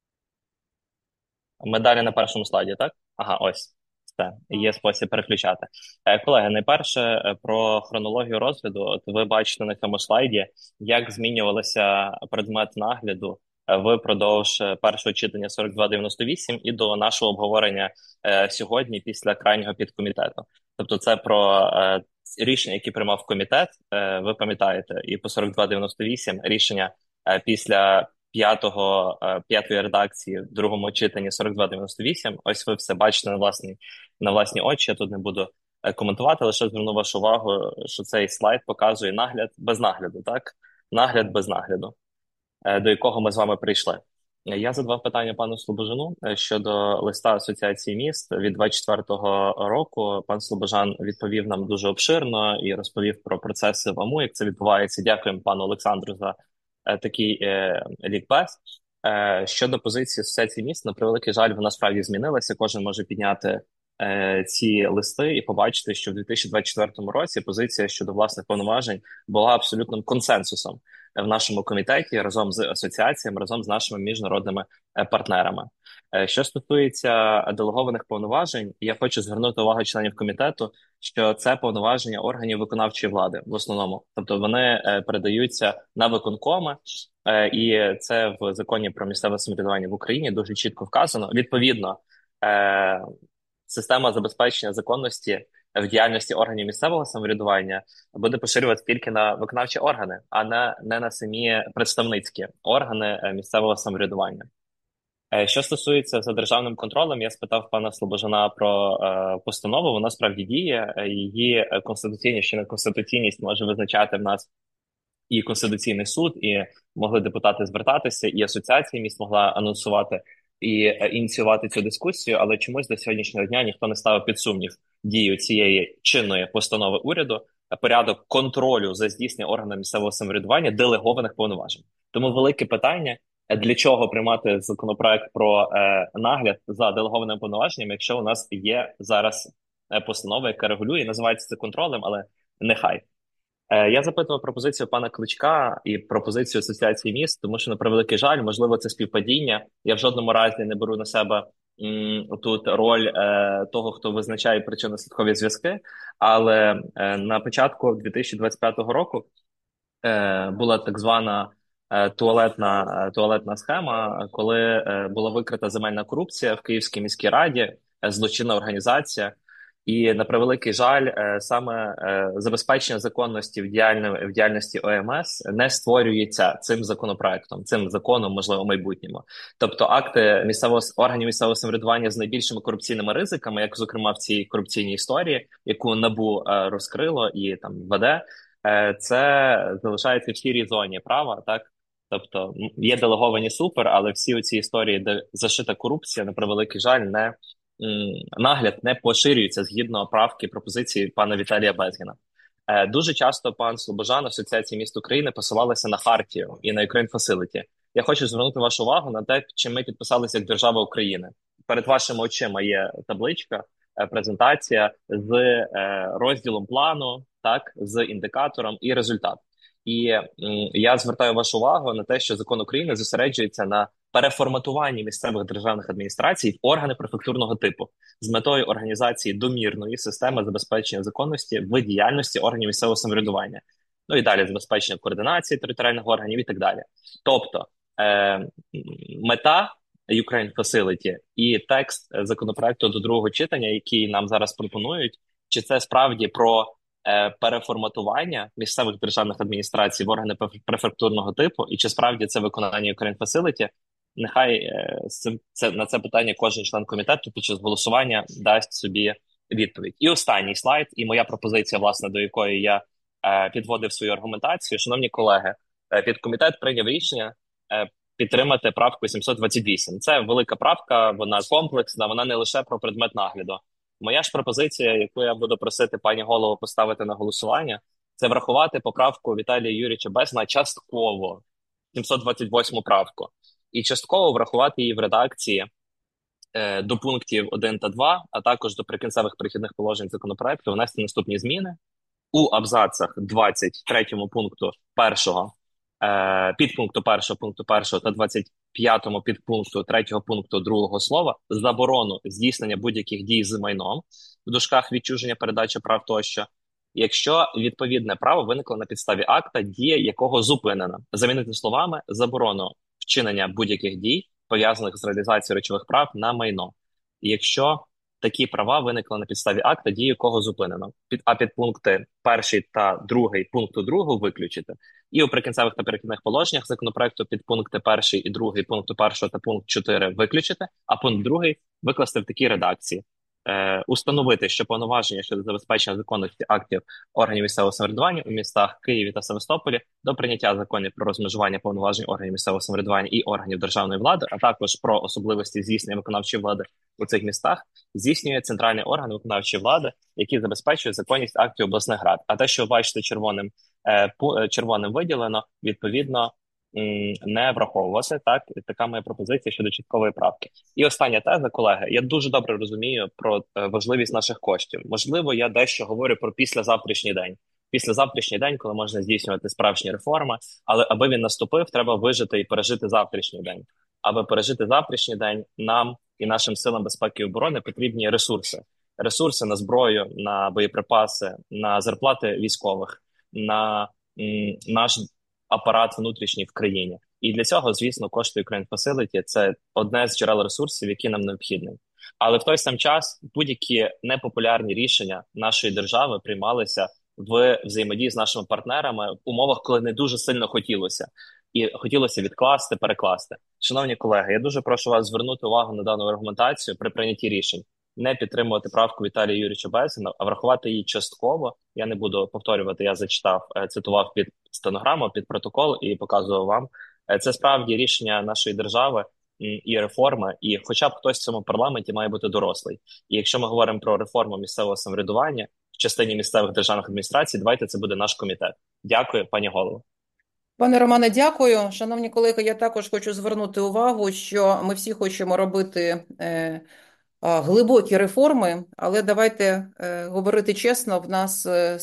Ми далі на першому слайді, так? Ага, ось. Все, є спосіб переключати. Колеги, найперше про хронологію розгляду. От ви бачите на цьому слайді, як змінювалися предмет нагляду впродовж першого читання 4298 і до нашого обговорення сьогодні після крайнього підкомітету. Тобто це про рішення, які приймав комітет, ви пам'ятаєте, і по 4298 рішення після п'ятої редакції в другому читанні 4298. Ось ви все бачите на власні очі. Я тут не буду коментувати, лише зверну вашу увагу, що цей слайд показує нагляд без нагляду, так? Нагляд без нагляду, до якого ми з вами прийшли. Я задавав питання пану Слобожану щодо листа Асоціації міст від 24-го року. Пан Слобожан відповів нам дуже обширно і розповів про процеси в АМУ, як це відбувається. Дякуємо пану Олександру за такий лікбез. Щодо позиції Асоціації міст, на превеликий жаль, вона справді змінилася. Кожен може підняти ці листи і побачити, що в 2024 році позиція щодо власних повноважень була абсолютним консенсусом в нашому комітеті разом з асоціаціями, разом з нашими міжнародними партнерами. Що стосується делегованих повноважень, я хочу звернути увагу членів комітету, що це повноваження органів виконавчої влади в основному. Тобто вони передаються на виконкоми, і це в законі про місцеве самоврядування в Україні дуже чітко вказано. Відповідно, система забезпечення законності в діяльності органів місцевого самоврядування буде поширюватися тільки на виконавчі органи, а не на самі представницькі органи місцевого самоврядування. Що стосується за державним контролем, я спитав пана Слобожана про постанову. Вона справді діє. Її конституційність чи неконституційність може визначати в нас і Конституційний суд, і могли депутати звертатися, і Асоціація міст могла анонсувати і ініціювати цю дискусію, але чомусь до сьогоднішнього дня ніхто не ставив під сумнів дію цієї чинної постанови уряду, порядок контролю за здійснення органами місцевого самоврядування делегованих повноважень. Тому велике питання, для чого приймати законопроект про нагляд за делегованими повноваженнями, якщо у нас є зараз постанова, яка регулює, називається це контролем, але нехай. Я запитував про позицію пана Кличка і про позицію Асоціації міст, тому що, на превеликий жаль, можливо, це співпадіння. Я в жодному разі не беру на себе тут роль того, хто визначає причинно-слідкові зв'язки, але на початку 2025 року була так звана туалетна схема, коли була викрита земельна корупція в Київській міській раді, злочинна організація. І, на превеликий жаль, саме забезпечення законності в діяльності ОМС не створюється цим законопроектом, цим законом, можливо, в майбутньому. Тобто акти органів місцевого самоврядування з найбільшими корупційними ризиками, як, зокрема, в цій корупційній історії, яку НАБУ розкрило і там веде, це залишається в сірій зоні права, так? Тобто є делеговані супер, але всі оці історії, де зашита корупція, на превеликий жаль, нагляд не поширюється згідно правки пропозиції пана Віталія Безгіна. Дуже часто пан Слобожан Асоціації міст України посилалися на Хартію і на Ukraine Facility. Я хочу звернути вашу увагу на те, чим ми підписалися як держава України. Перед вашими очима є табличка, презентація з розділом плану, так, з індикатором і результат. І я звертаю вашу увагу на те, що закон України зосереджується на переформатуванні місцевих державних адміністрацій в органи префектурного типу з метою організації домірної системи забезпечення законності в діяльності органів місцевого самоврядування. Ну і далі забезпечення координації територіальних органів і так далі. Тобто мета Ukraine Facility і текст законопроекту до другого читання, який нам зараз пропонують, чи це справді про переформатування місцевих державних адміністрацій в органи префектурного типу, і чи справді це виконання Ukraine Facility? Нехай на це питання кожен член комітету під час голосування дасть собі відповідь. І останній слайд, і моя пропозиція, власне, до якої я підводив свою аргументацію. Шановні колеги, підкомітет прийняв рішення підтримати правку 728. Це велика правка, вона комплексна, вона не лише про предмет нагляду. Моя ж пропозиція, яку я буду просити пані голову поставити на голосування, це врахувати поправку Віталія Юрійовича Безгіна частково, 728 правку, і частково врахувати її в редакції до пунктів 1 та 2, а також до прикінцевих перехідних положень законопроекту внести наступні зміни. У абзацах 23 пункту 1, підпункту 1 пункту 1 та 25 підпункту 3 пункту 2 слова заборону здійснення будь-яких дій з майном, в дужках відчуження, передача прав тощо, якщо відповідне право виникло на підставі акта, дія якого зупинена. Замінити словами заборону вчинення будь-яких дій, пов'язаних з реалізацією речових прав на майно. Якщо такі права виникли на підставі акта, дії якого зупинено. А підпункти 1 та 2 пункту 2 виключити. І у прикінцевих та перехідних положеннях законопроекту підпункти 1 і 2 пункту 1 та пункт 4 виключити, а пункт 2 викласти в такій редакції. Установити, що повноваження щодо забезпечення законності актів органів місцевого самоврядування у містах Києві та Севастополі до прийняття законів про розмежування повноважень органів місцевого самоврядування і органів державної влади, а також про особливості здійснення виконавчої влади у цих містах, здійснює центральний орган виконавчої влади, який забезпечує законність актів обласних рад. А те, що ви бачите червоним виділено, відповідно, не враховувати. Так, така моя пропозиція щодо часткової правки. І остання теза, колеги. Я дуже добре розумію про важливість наших коштів. Можливо, я дещо говорю про післязавтрашній день. Післязавтрашній день, коли можна здійснювати справжні реформи, але аби він наступив, треба вижити і пережити завтрашній день. Аби пережити завтрашній день, нам і нашим силам безпеки і оборони потрібні ресурси. Ресурси на зброю, на боєприпаси, на зарплати військових, на наш апарат внутрішній в країні. І для цього, звісно, кошти Ukraine Facility – це одне з джерел ресурсів, які нам необхідні. Але в той самий час будь-які непопулярні рішення нашої держави приймалися в взаємодії з нашими партнерами в умовах, коли не дуже сильно хотілося. І хотілося відкласти, перекласти. Шановні колеги, я дуже прошу вас звернути увагу на дану аргументацію при прийнятті рішень. Не підтримувати правку Віталія Юрійовича Безгіна, а врахувати її частково. Я не буду повторювати, я цитував під стенограму, під протокол і показував вам. Це справді рішення нашої держави і реформи, і хоча б хтось в цьому парламенті має бути дорослий. І якщо ми говоримо про реформу місцевого самоврядування в частині місцевих державних адміністрацій, давайте це буде наш комітет. Дякую, пані голово. Пане Романе, дякую. Шановні колеги, я також хочу звернути увагу, що ми всі хочемо робити глибокі реформи, але давайте говорити чесно, в нас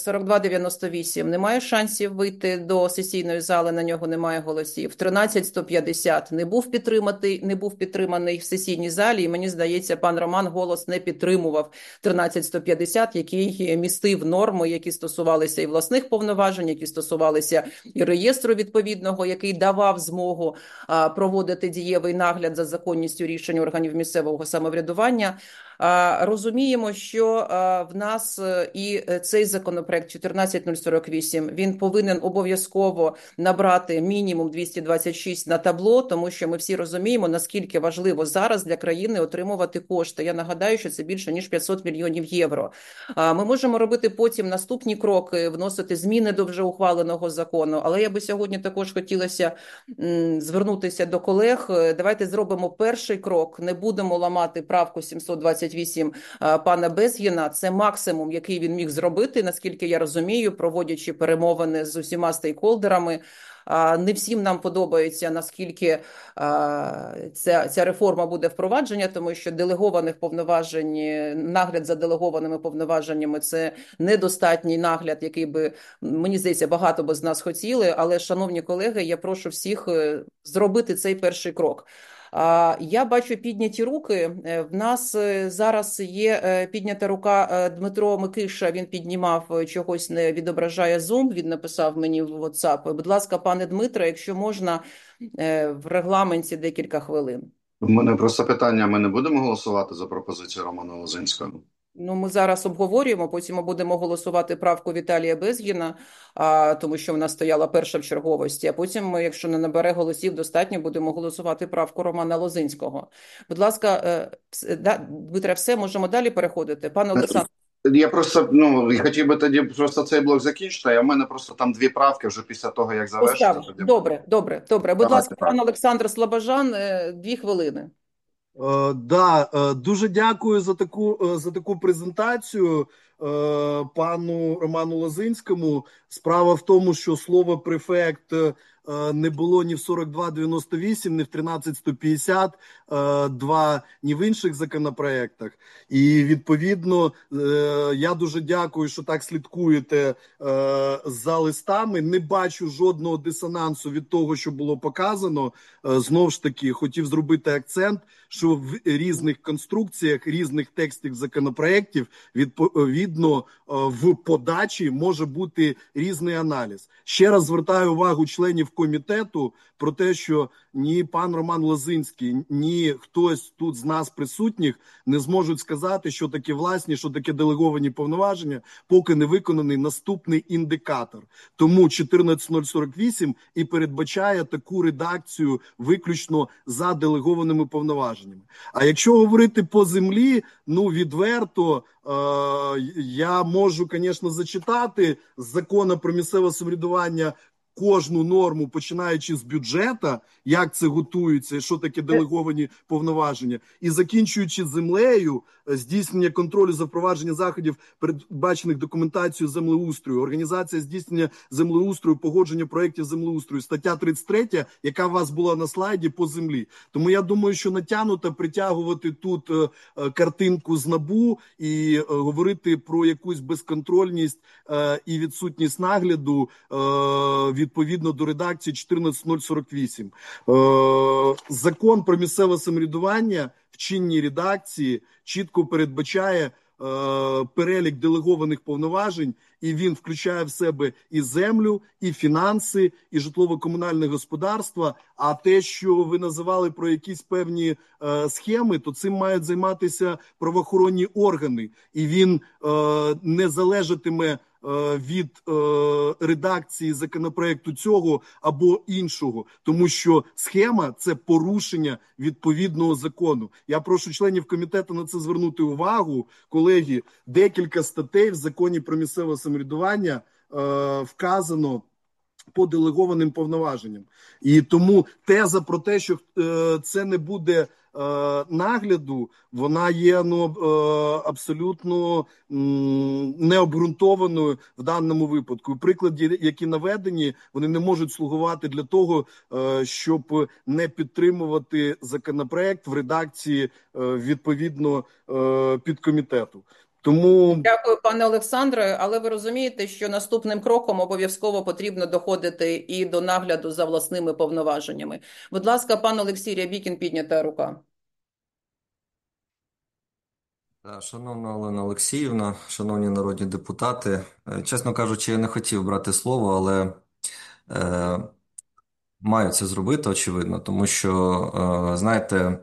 4298 немає шансів вийти до сесійної зали, на нього немає голосів. 13150 не був підтриманий в сесійній залі, і мені здається, пан Роман голос не підтримував 13150, який містив норми, які стосувалися і власних повноважень, які стосувалися і реєстру відповідного, який давав змогу проводити дієвий нагляд за законністю рішень органів місцевого самоврядування. Розуміємо, що в нас і цей законопроект 14048, він повинен обов'язково набрати мінімум 226 на табло, тому що ми всі розуміємо, наскільки важливо зараз для країни отримувати кошти. Я нагадаю, що це більше, ніж 500 мільйонів євро. Ми можемо робити потім наступні кроки, вносити зміни до вже ухваленого закону, але я би сьогодні також хотілося звернутися до колег. Давайте зробимо перший крок, не будемо ламати правку 728 пана Безгіна. Це максимум, який він міг зробити, наскільки я розумію, проводячи перемовини з усіма стейкхолдерами. Не всім нам подобається, наскільки ця реформа буде впроваджена, тому що делегованих повноважень, нагляд за делегованими повноваженнями – це недостатній нагляд, який би, мені здається, багато би з нас хотіли. Але, шановні колеги, я прошу всіх зробити цей перший крок. Я бачу підняті руки. В нас зараз є піднята рука Дмитро Микиша, він піднімав, чогось не відображає Zoom, він написав мені в WhatsApp. Будь ласка, пане Дмитре, якщо можна, в регламенті декілька хвилин. У мене просто питання: ми не будемо голосувати за пропозицію Романа Лозинського? Ну, ми зараз обговорюємо, потім ми будемо голосувати правку Віталія Безгіна, тому що вона стояла перша в черговості, а потім ми, якщо не набере голосів достатньо, будемо голосувати правку Романа Лозинського. Будь ласка, Дмитре, все, можемо далі переходити. Пане Олександр. Я просто хотів би тоді просто цей блок закінчити, а в мене просто там дві правки вже після того, як завершити. Добре. Будь ласка, пан Олександр Слобожан, 2 хвилини. Дуже дякую за таку презентацію пану Роману Лозинському. Справа в тому, що слово префект не було ні в 4298, ні в 13152, ні в інших законопроектах. І відповідно я дуже дякую, що так слідкуєте за листами. Не бачу жодного дисонансу від того, що було показано. Знову ж таки, хотів зробити акцент, що в різних конструкціях, різних текстів законопроєктів відповідно в подачі може бути різний аналіз. Ще раз звертаю увагу членів комітету про те, що ні пан Роман Лозинський, ні хтось тут з нас присутніх не зможуть сказати, що таке власні, що таке делеговані повноваження, поки не виконаний наступний індикатор. Тому 14048 і передбачає таку редакцію виключно за делегованими повноваженнями. А якщо говорити по землі, відверто, я можу, звісно, зачитати з закону про місцеве самоврядування кожну норму, починаючи з бюджету, як це готується, що таке делеговані повноваження, і закінчуючи землею, здійснення контролю за впровадження заходів, передбачених документацією землеустрою, організація здійснення землеустрою, погодження проєктів землеустрою, стаття 33, яка у вас була на слайді по землі. Тому я думаю, що натягнуто притягувати тут картинку з НАБУ і говорити про якусь безконтрольність і відсутність нагляду відповідно до редакції 14048. Закон про місцеве самоврядування в чинній редакції чітко передбачає перелік делегованих повноважень, і він включає в себе і землю, і фінанси, і житлово-комунальне господарство. А те, що ви називали про якісь певні схеми, то цим мають займатися правоохоронні органи. І він не залежатиме від редакції законопроекту цього або іншого, тому що схема – це порушення відповідного закону. Я прошу членів комітету на це звернути увагу. Колеги, декілька статей в законі про місцеве самоврядування вказано по делегованим повноваженням. І тому теза про те, що це не буде нагляду, вона є абсолютно необґрунтованою в даному випадку. Приклади, які наведені, вони не можуть слугувати для того, щоб не підтримувати законопроект в редакції відповідно підкомітету. Тому дякую, пане Олександре. Але ви розумієте, що наступним кроком обов'язково потрібно доходити і до нагляду за власними повноваженнями. Будь ласка, пан Олексій Рябікін, піднята рука. Шановна Олена Олексіївна, шановні народні депутати, чесно кажучи, я не хотів брати слово, але маю це зробити, очевидно, тому що, знаєте,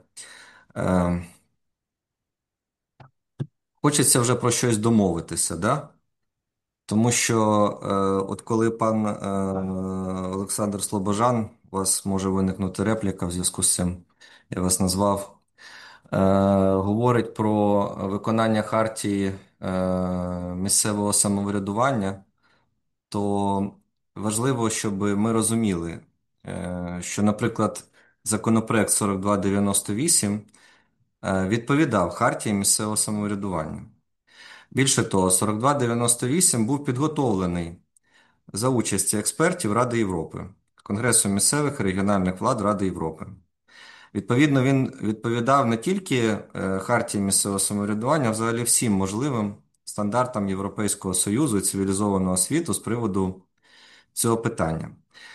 хочеться вже про щось домовитися, да? Тому що от коли пан Олександр Слобожан, у вас може виникнути репліка в зв'язку з цим, я вас назвав, говорить про виконання хартії місцевого самоврядування, то важливо, щоб ми розуміли, що, наприклад, законопроект 4298 відповідав хартії місцевого самоврядування. Більше того, 4298 був підготовлений за участі експертів Ради Європи, Конгресу місцевих і регіональних влад Ради Європи. Відповідно, він відповідав не тільки хартії місцевого самоврядування, а взагалі всім можливим стандартам Європейського Союзу і цивілізованого світу з приводу цього питання.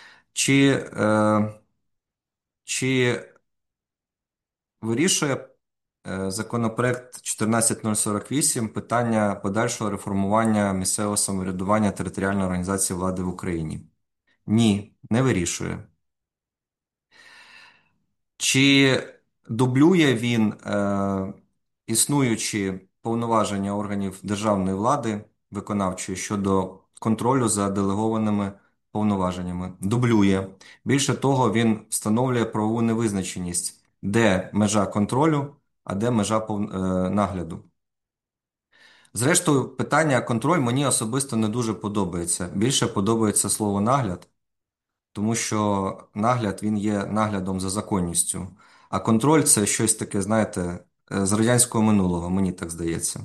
Чи вирішує законопроект 14048 питання подальшого реформування місцевого самоврядування територіальної організації влади в Україні? Ні, не вирішує. Чи дублює він існуючі повноваження органів державної влади виконавчої щодо контролю за делегованими повноваженнями. Дублює. Більше того, він встановлює правову невизначеність, де межа контролю, а де межа нагляду. Зрештою, питання контроль мені особисто не дуже подобається. Більше подобається слово нагляд, тому що нагляд, він є наглядом за законністю. А контроль – це щось таке, знаєте, з радянського минулого, мені так здається.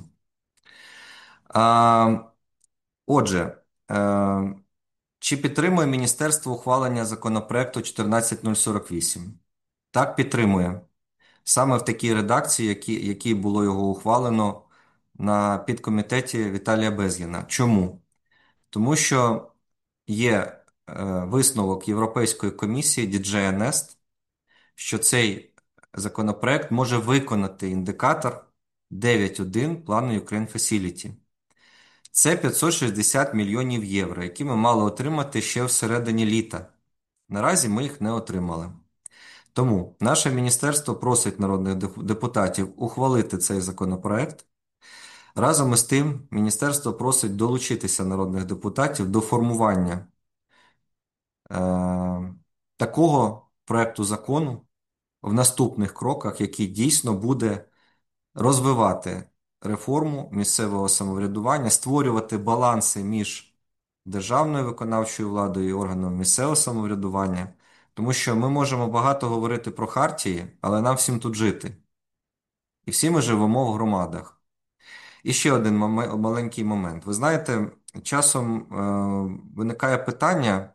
Отже, чи підтримує Міністерство ухвалення законопроекту 14048? Так, підтримує. Саме в такій редакції, якій було його ухвалено на підкомітеті Віталія Безгіна. Чому? Тому що є висновок Європейської комісії DG Nest, що цей законопроект може виконати індикатор 9.1 плану Ukraine Facility. Це 560 мільйонів євро, які ми мали отримати ще всередині літа. Наразі ми їх не отримали. Тому наше міністерство просить народних депутатів ухвалити цей законопроект. Разом із тим, міністерство просить долучитися народних депутатів до формування такого проекту закону в наступних кроках, який дійсно буде розвивати реформу місцевого самоврядування, створювати баланси між державною виконавчою владою і органами місцевого самоврядування, тому що ми можемо багато говорити про хартії, але нам всім тут жити. І всі ми живемо в громадах. І ще один маленький момент. Ви знаєте, часом виникає питання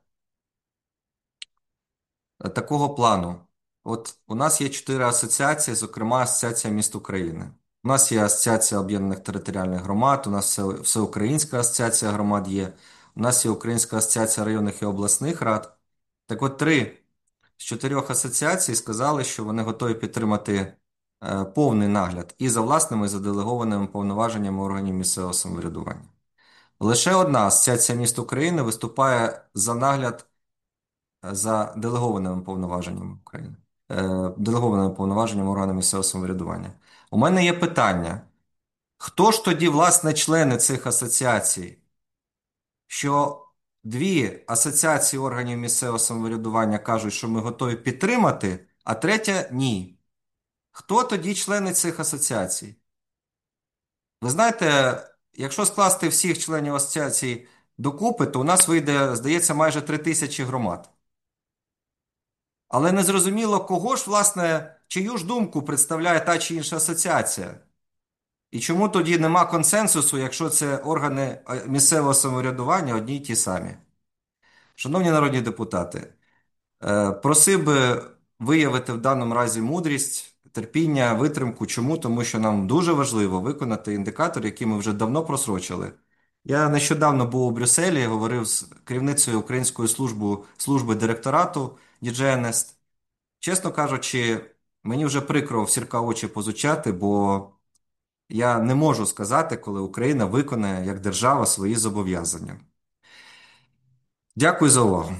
такого плану. От у нас є 4 асоціації, зокрема Асоціація міст України. У нас є Асоціація об'єднаних територіальних громад, у нас Всеукраїнська асоціація громад є, у нас є Українська асоціація районних і обласних рад. Так от 3 з 4 асоціацій сказали, що вони готові підтримати повний нагляд і за власними, і за делегованими повноваженнями органів місцевого самоврядування. Лише одна Асоціація міст України виступає за нагляд за делегованими повноваженнями України, делегованими повноваженнями органів місцевого самоврядування. У мене є питання. Хто ж тоді, власне, члени цих асоціацій? Що 2 асоціації органів місцевого самоврядування кажуть, що ми готові підтримати, а 3 – ні. Хто тоді члени цих асоціацій? Ви знаєте, якщо скласти всіх членів асоціацій докупи, то у нас вийде, здається, майже 3000 громад. Але не зрозуміло, кого ж, власне, чию ж думку представляє та чи інша асоціація. І чому тоді нема консенсусу, якщо це органи місцевого самоврядування одні й ті самі? Шановні народні депутати, просив би виявити в даному разі мудрість, терпіння, витримку. Чому? Тому що нам дуже важливо виконати індикатор, який ми вже давно просрочили. Я нещодавно був у Брюсселі, говорив з керівницею Української служби директорату DG Nest. Чесно кажучи, мені вже прикро в Сірка очі позучати, бо я не можу сказати, коли Україна виконає як держава свої зобов'язання. Дякую за увагу.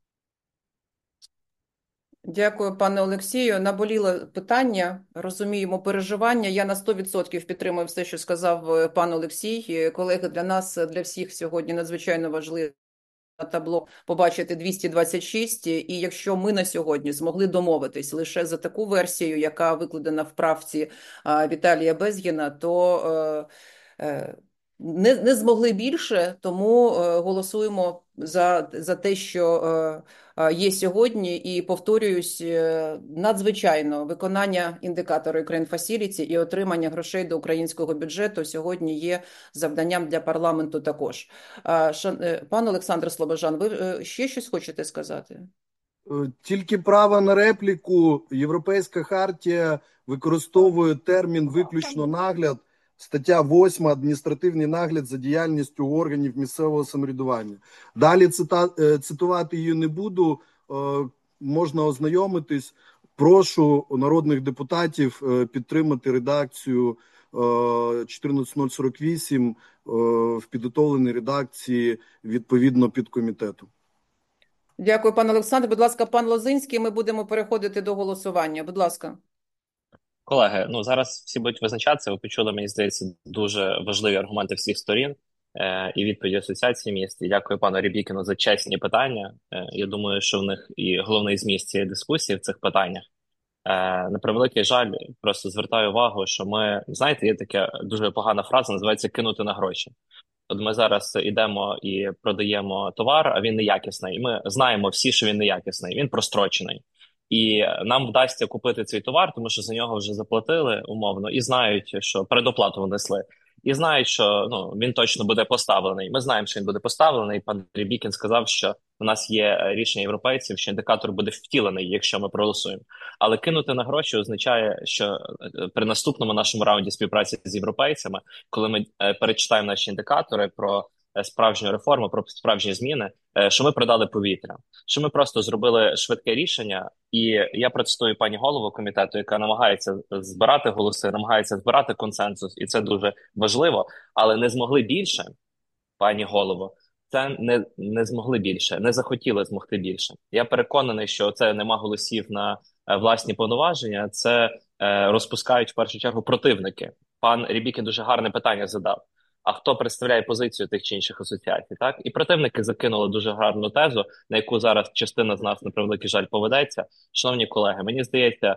Дякую, пане Олексію. Наболіло питання, розуміємо переживання. Я на 100% підтримую все, що сказав пан Олексій. Колеги, для нас, для всіх сьогодні надзвичайно важливо на табло побачити 226, і якщо ми на сьогодні змогли домовитись лише за таку версію, яка викладена в правці Віталія Безгіна, то не змогли більше, тому голосуємо за те, що є сьогодні, і повторююсь, надзвичайно виконання індикатора Ukraine Facility і отримання грошей до українського бюджету сьогодні є завданням для парламенту також. Пан Олександр Слобожан, ви ще щось хочете сказати? Тільки право на репліку. Європейська хартія використовує термін «виключно нагляд». Стаття 8 «Адміністративний нагляд за діяльністю органів місцевого самоврядування». Далі цитувати її не буду, можна ознайомитись. Прошу народних депутатів підтримати редакцію 14048 в підготовленій редакції відповідно підкомітету. Дякую, пан Олександр. Будь ласка, пан Лозинський, ми будемо переходити до голосування. Будь ласка. Колеги, ну зараз всі будуть визначатися. Ви почули, мені здається, дуже важливі аргументи всіх сторін і відповіді Асоціації міст. І дякую пану Рябікіну за чесні питання. Я думаю, що в них і головний зміст цієї дискусії в цих питаннях. На превеликий жаль, просто звертаю увагу, що ми, знаєте, є така дуже погана фраза, називається кинути на гроші. От ми зараз йдемо і продаємо товар, а він неякісний. І ми знаємо всі, що він неякісний, він прострочений. І нам вдасться купити цей товар, тому що за нього вже заплатили умовно, і знають, що передоплату внесли. І знають, що він точно буде поставлений. Ми знаємо, що він буде поставлений. Пан Рябікін сказав, що у нас є рішення європейців, що індикатор буде втілений, якщо ми проголосуємо. Але кинути на гроші означає, що при наступному нашому раунді співпраці з європейцями, коли ми перечитаємо наші індикатори про справжню реформу, про справжні зміни, що ми продали повітря, що ми просто зробили швидке рішення. І я процитую пані голову комітету, яка намагається збирати голоси, намагається збирати консенсус, і це дуже важливо, але не змогли більше, пані голово, це не змогли більше, не захотіли змогти більше. Я переконаний, що це нема голосів на власні повноваження, це розпускають в першу чергу противники. Пан Рябікін дуже гарне питання задав. А хто представляє позицію тих чи інших асоціацій, так? І противники закинули дуже гарну тезу, на яку зараз частина з нас, на превеликий жаль, поведеться. Шановні колеги, мені здається,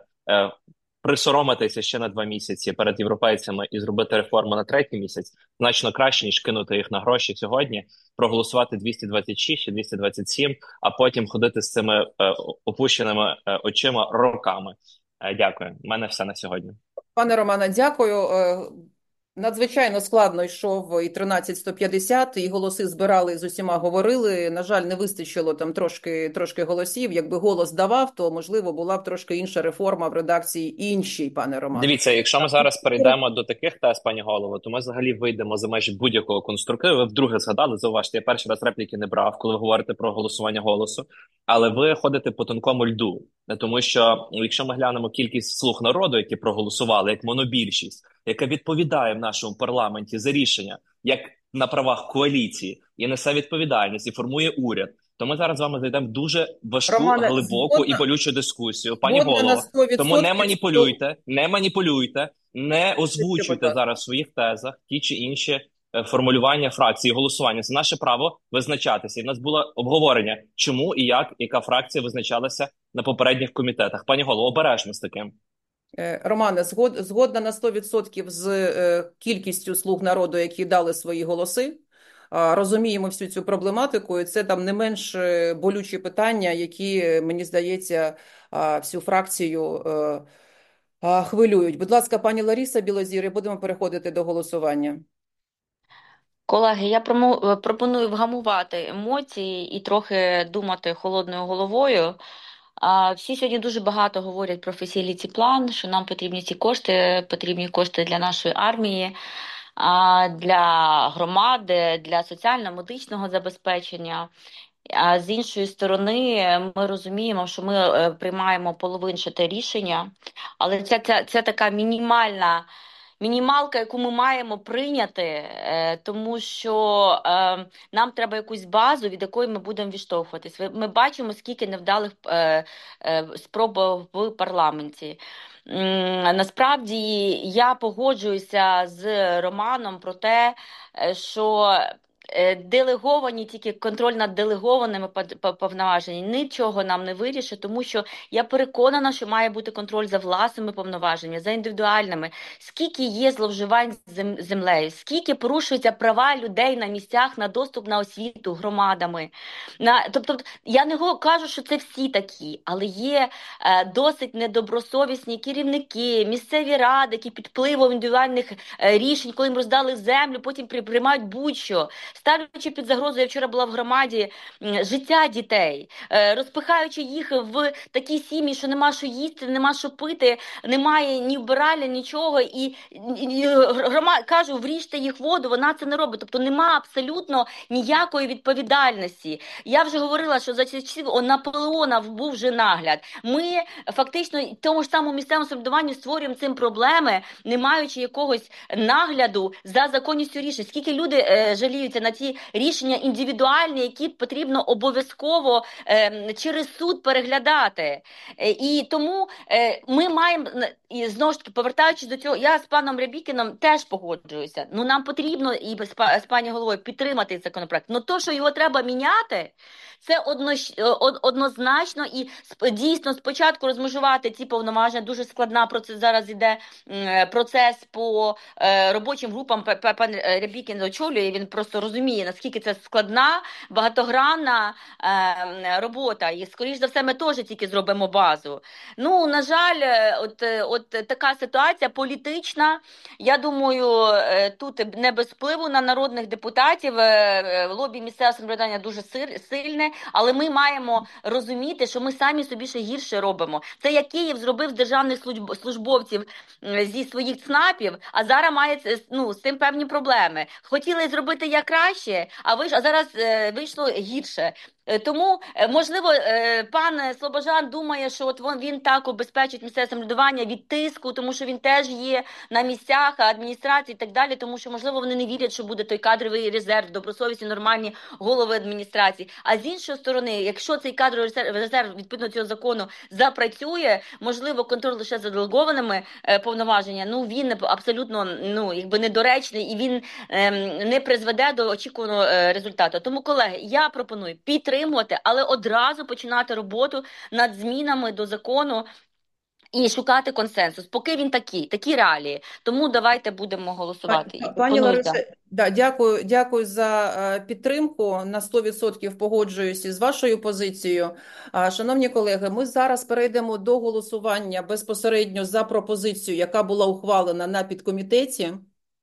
присоромитися ще на 2 місяці перед європейцями і зробити реформу на 3-й місяць значно краще, ніж кинути їх на гроші сьогодні, проголосувати 226 чи 227, а потім ходити з цими опущеними очима роками. Дякую. У мене все на сьогодні. Пане Романе, дякую. Надзвичайно складно йшов і 13150, і голоси збирали, з усіма говорили. На жаль, не вистачило там трошки голосів. Якби голос давав, то, можливо, була б трошки інша реформа в редакції іншій, пане Романе. Дивіться, якщо ми зараз перейдемо до таких тез, пані голово, то ми взагалі вийдемо за межі будь-якого конструктиву. Ви вдруге згадали, зауважте, я перший раз репліки не брав, коли ви говорите про голосування голосу, але ви ходите по тонкому льду. Тому що, якщо ми глянемо кількість слуг народу, які проголосували, як монобільшість, яка відповідає в нашому парламенті за рішення, як на правах коаліції, і несе відповідальність, і формує уряд, то ми зараз з вами зайдемо в дуже важку, Романе, глибоку і болючу дискусію. Пані голово, тому не маніпулюйте, не озвучуйте зараз в своїх тезах ті чи інші формулювання фракції, голосування. Це наше право визначатися. І в нас було обговорення, чому і яка фракція визначалася на попередніх комітетах. Пані голово, обережно з таким. Романе, згодна на 100% з кількістю слуг народу, які дали свої голоси. Розуміємо всю цю проблематику, і це там не менш болючі питання, які, мені здається, всю фракцію хвилюють. Будь ласка, пані Лариса Білозір, і будемо переходити до голосування. Колеги, я пропоную вгамувати емоції і трохи думати холодною головою. Всі сьогодні дуже багато говорять про Facility Plan, що нам потрібні кошти для нашої армії, для громади, для соціально-медичного забезпечення. А з іншої сторони, ми розуміємо, що ми приймаємо половинчате рішення, але це така мінімалка, яку ми маємо прийняти, тому що нам треба якусь базу, від якої ми будемо відштовхуватись. Ми бачимо, скільки невдалих спроб в парламенті. Насправді, я погоджуюся з Романом про те, що делеговані, тільки контроль над делегованими повноваженнями нічого нам не вирішить, тому що я переконана, що має бути контроль за власними повноваженнями, за індивідуальними. Скільки є зловживань з землею, скільки порушуються права людей на місцях на доступ на освіту громадами. Тобто, я не кажу, що це всі такі, але є досить недобросовісні керівники, місцеві ради, які під впливом індивідуальних рішень, коли їм роздали землю, потім приймають будь-що, ставлячи під загрозу, я вчора була в громаді, життя дітей, розпихаючи їх в такі сім'ї, що нема що їсти, нема що пити, немає ні вбиральня, нічого, і кажу, вріжте їх воду, вона це не робить. Тобто нема абсолютно ніякої відповідальності. Я вже говорила, що за часів Наполеона був вже нагляд. Ми фактично тому ж самому місцевому самоврядуванню створюємо цим проблеми, не маючи якогось нагляду за законністю рішень. Скільки люди жаліються на ті рішення індивідуальні, які потрібно обов'язково через суд переглядати. І тому ми маємо, і знову ж таки, повертаючись до цього, я з паном Рябікіном теж погоджуюся. Ну, нам потрібно і з пані головою підтримати цей законопроект. Ну, то, що його треба міняти, це однозначно, і дійсно спочатку розмежувати ці повноваження, дуже складна зараз іде процес по робочим групам, пан Рябікін очолює, він просто розуміє, наскільки це складна, багатогранна робота, і скоріш за все ми теж тільки зробимо базу. Ну, на жаль, от така ситуація політична, я думаю, тут не без впливу на народних депутатів, лобі місцевого самоврядування дуже сильне, але ми маємо розуміти, що ми самі собі ще гірше робимо. Це як Київ зробив з державних службовців зі своїх ЦНАПів, а зараз має з цим певні проблеми. Хотіли зробити як краще, а зараз вийшло гірше. Тому, можливо, пан Слобожан думає, що от він так обезпечить місцеве самоврядування від тиску, тому що він теж є на місцях адміністрації і так далі, тому що, можливо, вони не вірять, що буде той кадровий резерв, добросовісні, нормальні голови адміністрації. А з іншої сторони, якщо цей кадровий резерв, відповідно цього закону, запрацює, можливо, контроль лише за делегованими повноваження, він абсолютно, недоречний і він не призведе до очікуваного результату. Тому, колеги, я пропоную підтримувати, але одразу починати роботу над змінами до закону і шукати консенсус, поки він такі реалії. Тому давайте будемо голосувати. Пані Лариса, дякую за підтримку. На 100% погоджуюсь із вашою позицією. Шановні колеги, ми зараз перейдемо до голосування безпосередньо за пропозицію, яка була ухвалена на підкомітеті.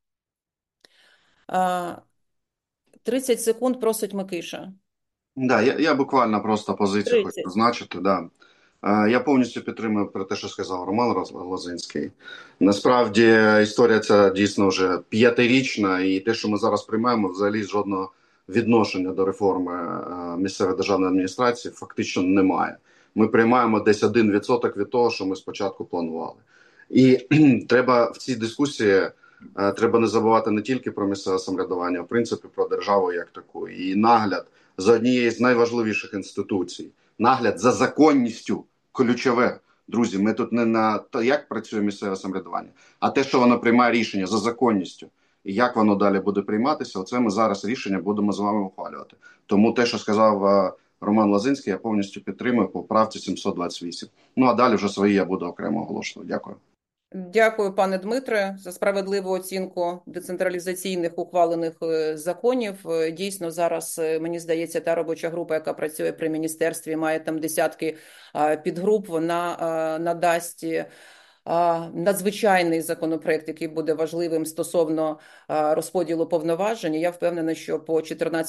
30 секунд просить Микиша. Да, я буквально просто позицію 30. хочу зазначити. Да. Я повністю підтримую про те, що сказав Роман Лозинський. Насправді історія ця дійсно вже 5-річна, і те, що ми зараз приймаємо, взагалі жодного відношення до реформи місцевої державної адміністрації фактично немає. Ми приймаємо десь 1% від того, що ми спочатку планували. І треба в цій дискусії треба не забувати не тільки про місцеве самоврядування, а в принципі про державу як таку. І нагляд за однією з найважливіших інституцій. Нагляд за законністю ключове. Друзі, ми тут не на те, як працює місцеве самоврядування, а те, що воно приймає рішення за законністю. І як воно далі буде прийматися, оце ми зараз рішення будемо з вами ухвалювати. Тому те, що сказав Роман Лозинський, я повністю підтримую по правці 728. Ну, а далі вже свої я буду окремо оголошувати. Дякую. Дякую, пане Дмитре, за справедливу оцінку децентралізаційних ухвалених законів. Дійсно, зараз, мені здається, та робоча група, яка працює при міністерстві, має там десятки підгруп, вона надасть надзвичайний законопроект, який буде важливим стосовно розподілу повноважень. Я впевнена, що по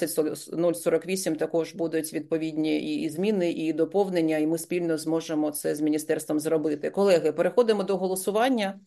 14.048 також будуть відповідні і зміни, і доповнення, і ми спільно зможемо це з міністерством зробити. Колеги, переходимо до голосування.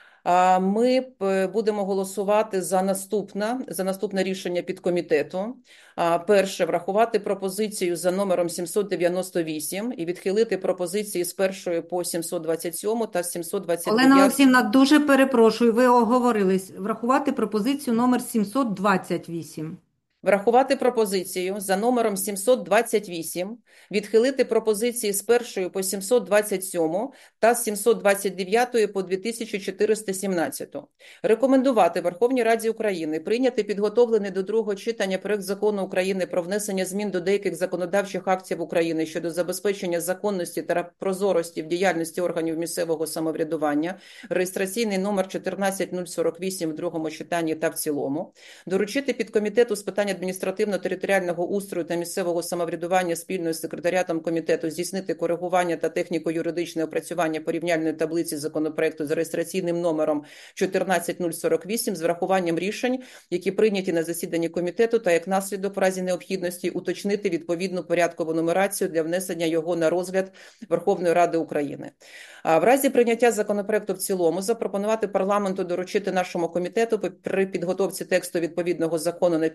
Ми будемо голосувати за наступне рішення підкомітету. Перше, врахувати пропозицію за номером 798 і відхилити пропозиції з 1 по 727 та 729. Олена Олексіївна, дуже перепрошую, ви оговорились. Врахувати пропозицію номер 728. Врахувати пропозицію за номером 728, відхилити пропозиції з 1 по 727 та з 729 по 2417. Рекомендувати Верховній Раді України прийняти підготовлений до другого читання проект Закону України про внесення змін до деяких законодавчих актів України щодо забезпечення законності та прозорості в діяльності органів місцевого самоврядування, реєстраційний номер 14048 в другому читанні та в цілому. Доручити підкомітету з питань адміністративно-територіального устрою та місцевого самоврядування спільно з секретаріатом комітету здійснити коригування та техніко-юридичне опрацювання порівняльної таблиці законопроекту з реєстраційним номером 14048 з врахуванням рішень, які прийняті на засіданні комітету, та як наслідок в разі необхідності уточнити відповідну порядкову нумерацію для внесення його на розгляд Верховної Ради України. В разі прийняття законопроекту в цілому запропонувати парламенту доручити нашому комітету при підготовці тексту відповідного закону на підпис голови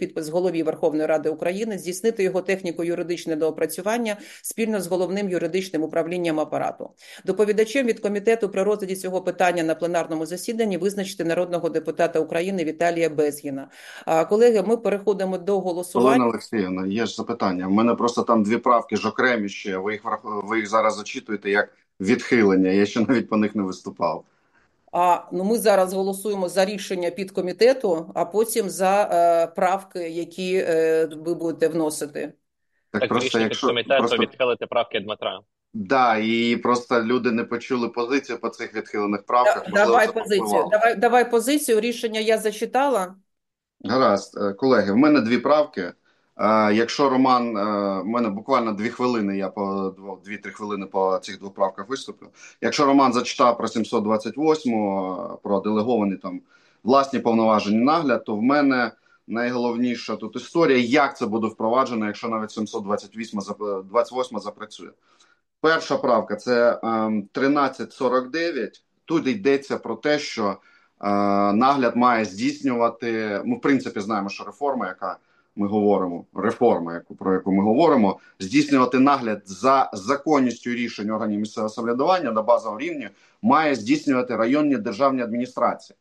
Голові Верховної Ради України здійснити його техніко-юридичне доопрацювання спільно з Головним юридичним управлінням апарату. Доповідачем від комітету при розгляді цього питання на пленарному засіданні визначити народного депутата України Віталія Безгіна. Колеги, ми переходимо до голосування. Олена Олексіївна, є ж запитання. У мене просто там дві правки ж окремі ще. Ви їх зараз зачитуєте як відхилення. Я ще навіть по них не виступав. Ми зараз голосуємо за рішення підкомітету, а потім за правки, які ви будете вносити. Так, просто рішення якщо підкомітету відхилити правки Дмитра. Да, і просто люди не почули позицію по цих відхилених правках. Давай позицію. Рішення я зачитала. Гаразд, колеги, в мене дві правки. Якщо Роман, в мене буквально 2 хвилини, я по 2-3 хвилини по цих двох правках виступлю. Якщо Роман зачитав про 728, про делеговані там власні повноважені нагляд, то в мене найголовніша тут історія, як це буде впроваджено, якщо навіть 728 запрацює. Перша правка – це 1349. Тут йдеться про те, що нагляд має здійснювати, ми в принципі знаємо, що реформа, про яку ми говоримо, здійснювати нагляд за законністю рішень органів місцевого самоврядування на базовому рівні має здійснювати районні державні адміністрації.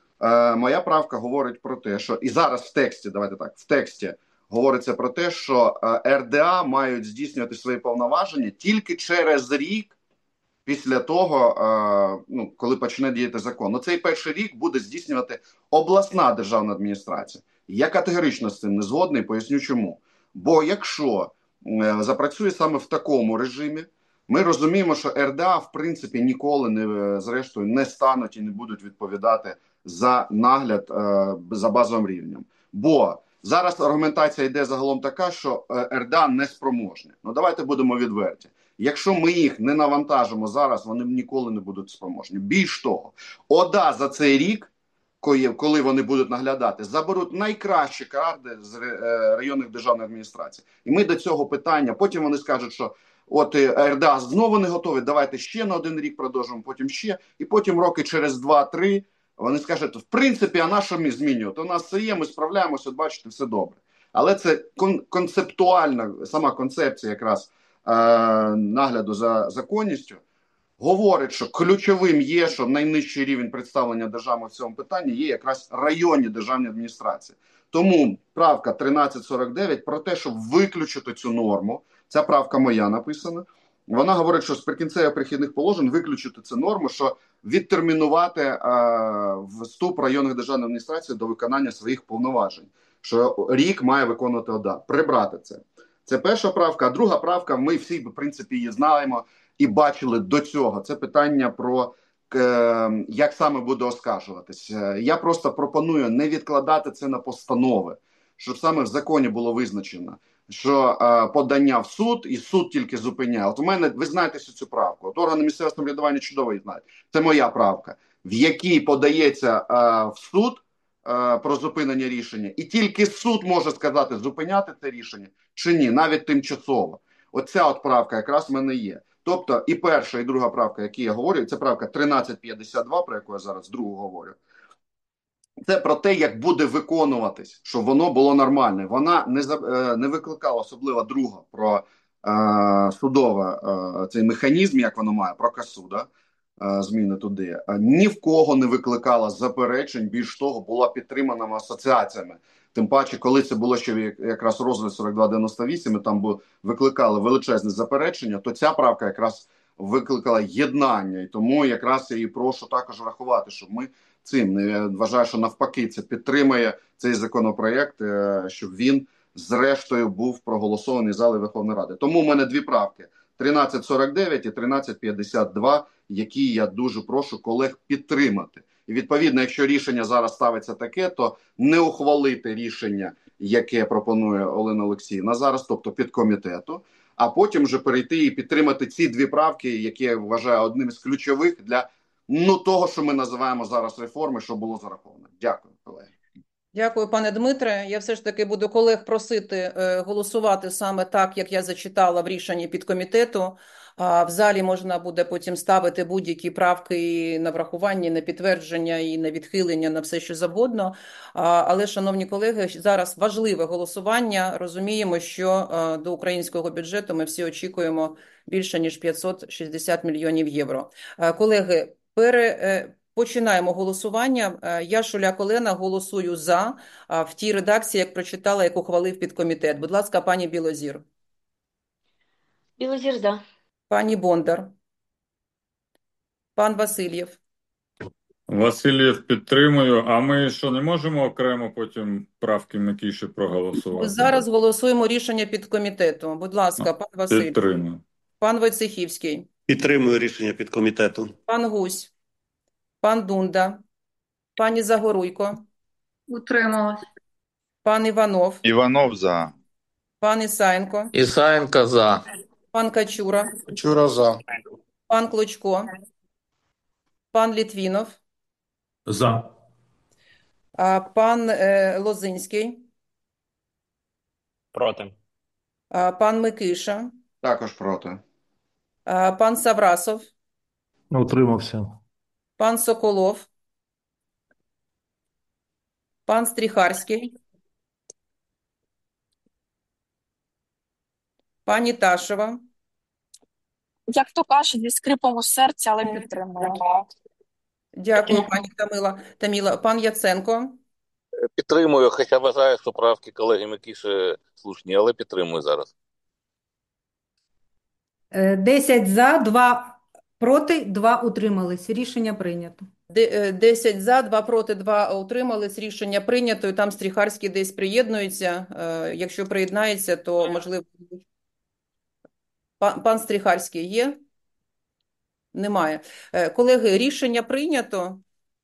Моя правка говорить про те, що і зараз в тексті говориться про те, що РДА мають здійснювати свої повноваження тільки через рік після того, коли почне діяти закон. Цей перший рік буде здійснювати обласна державна адміністрація. Я категорично з цим не згодний, поясню чому. Бо якщо запрацює саме в такому режимі, ми розуміємо, що РДА в принципі ніколи не стануть і не будуть відповідати за нагляд за базовим рівнем. Бо зараз аргументація йде загалом така, що РДА не спроможні. Давайте будемо відверті. Якщо ми їх не навантажимо зараз, вони ніколи не будуть спроможні. Більш того, ОДА за цей рік, коли вони будуть наглядати, заберуть найкращі карти з районних державних адміністрацій. І ми до цього питання, потім вони скажуть, що РДА знову не готові, давайте ще на 1 рік продовжимо, потім ще, і потім роки через 2-3 вони скажуть, в принципі, а на що ми змінювати? У нас все є, ми справляємося, бачите, все добре. Але це концептуальна, сама концепція якраз нагляду за законністю говорить, що ключовим є, що найнижчий рівень представлення держави в цьому питанні є якраз районні державні адміністрації. Тому правка 1349 про те, щоб виключити цю норму, ця правка моя написана, вона говорить, що з прикінцевих перехідних положень виключити цю норму, що відтермінувати вступ районних державних адміністрацій до виконання своїх повноважень, що рік має виконувати ОДА, прибрати це. Це перша правка. А друга правка, ми всі, в принципі, її знаємо і бачили до цього. Це питання про як саме буде оскаржуватися. Я просто пропоную не відкладати це на постанови, щоб саме в законі було визначено, що подання в суд, і суд тільки зупиняє. У мене, ви знаєте цю правку. Органи місцевого самоврядування чудово її знають. Це моя правка, в якій подається в суд про зупинення рішення, і тільки суд може сказати, зупиняти це рішення чи ні, навіть тимчасово. Оця правка якраз в мене є. Тобто і перша, і друга правка, які я говорю, це правка 1352, про яку я зараз другу говорю. Це про те, як буде виконуватись, щоб воно було нормальне. Вона не викликала, особливо друга, про цей механізм, як воно має, про КАСУ, зміни туди. Ні в кого не викликала заперечень, більш того, була підтримана асоціаціями. Тим паче, коли це було ще якраз розгляд 4298, і там викликали величезне заперечення, то ця правка якраз викликала єднання. І тому якраз я її прошу також врахувати, щоб ми цим, я вважаю, що навпаки це підтримує цей законопроєкт, щоб він зрештою був проголосований зали Верховної Ради. Тому в мене дві правки. 1349 і 1352, які я дуже прошу колег підтримати. І відповідно, якщо рішення зараз ставиться таке, то не ухвалити рішення, яке пропонує Олена Олексіївна зараз, тобто підкомітету, а потім вже перейти і підтримати ці дві правки, які я вважаю одним з ключових для того, що ми називаємо зараз реформи, що було зараховано. Дякую, колеги. Дякую, пане Дмитре. Я все ж таки буду колег просити голосувати саме так, як я зачитала в рішенні підкомітету. В залі можна буде потім ставити будь-які правки на врахування, на підтвердження і на відхилення, на все, що завгодно. Але, шановні колеги, зараз важливе голосування. Розуміємо, що до українського бюджету ми всі очікуємо більше, ніж 560 мільйонів євро. Колеги, починаємо голосування. Я, Шуляк Олена, голосую «за» в тій редакції, як прочитала, як ухвалив підкомітет. Будь ласка, пані Білозір. Білозір за. Пані Бондар. Пан Васильєв. Васильєв підтримую. А ми що, не можемо окремо потім правки Микиші проголосувати? Зараз голосуємо рішення підкомітету. Будь ласка, пан Васильєв. Підтримую. Пан Войцехівський. Підтримую рішення підкомітету. Пан Гусь. Пан Дунда. Пані Загоруйко. Утрималась. Пан Іванов. Іванов за. Пан Ісаєнко. Ісаєнко за. Пан Качура. Качура за. Пан Клочко. Пан Літвінов. За. Пан Лозинський. Проти. Пан Микиша. Також проти. Пан Саврасов. Утримався. Пан Соколов. Пан Стріхарський. Пані Ташева. Як то кажуть, зі скрипом у серці, але підтримую. Дякую, пані Таміла. Пан Яценко. Підтримую, хоча вважаю, що правки колеги Микиші слушні, але підтримую зараз. 10 за, 2 проти, 2 утримались. Рішення прийнято. 10 за, 2 проти, 2 утримались. Рішення прийнято. І там Стріхарський десь приєднується. Якщо приєднається, то можливо... Пан Стріхарський є? Немає. Колеги, рішення прийнято.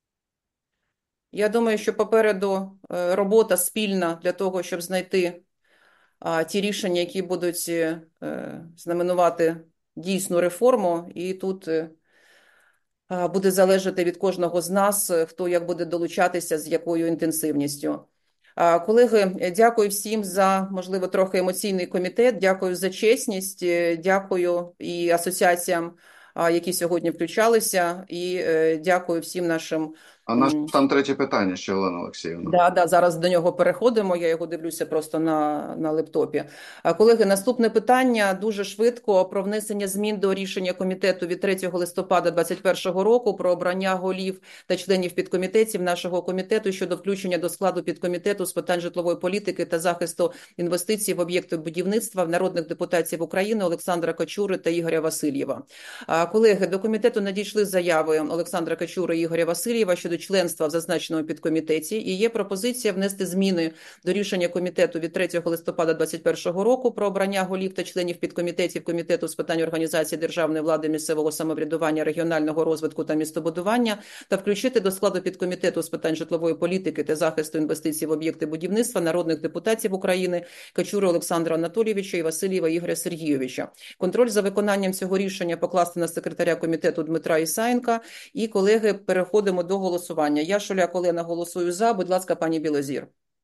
Я думаю, що попереду робота спільна для того, щоб знайти ті рішення, які будуть знаменувати дійсну реформу. І тут буде залежати від кожного з нас, хто як буде долучатися, з якою інтенсивністю. Колеги, дякую всім за, можливо, трохи емоційний комітет, дякую за чесність, дякую і асоціаціям, які сьогодні включалися, і дякую всім нашим... А наш там третє питання ще, Олена Олексіївна. Да, зараз до нього переходимо, я його дивлюся просто на лептопі. Колеги, наступне питання дуже швидко про внесення змін до рішення комітету від 3 листопада 2021 року про обрання голів та членів підкомітетів нашого комітету щодо включення до складу підкомітету з питань житлової політики та захисту інвестицій в об'єкти будівництва народних депутатів України Олександра Качури та Ігоря Васильєва. Колеги, до комітету надійшли заяви Олександра Качури і Ігоря Васильєва щодо членства в зазначеному підкомітеті, і є пропозиція внести зміни до рішення комітету від 3 листопада 2021 року про обрання голів та членів підкомітетів Комітету з питань організації державної влади, місцевого самоврядування, регіонального розвитку та містобудування та включити до складу підкомітету з питань житлової політики та захисту інвестицій в об'єкти будівництва народних депутатів України Качури Олександра Анатолійовича і Васильєва Ігоря Сергійовича. Контроль за виконанням цього рішення покласти на секретаря комітету Дмитра Ісаєнка. І, колеги, переходимо до голосування. Я, Шуляк Олена, голосую «за». Будь ласка, пані Білозір.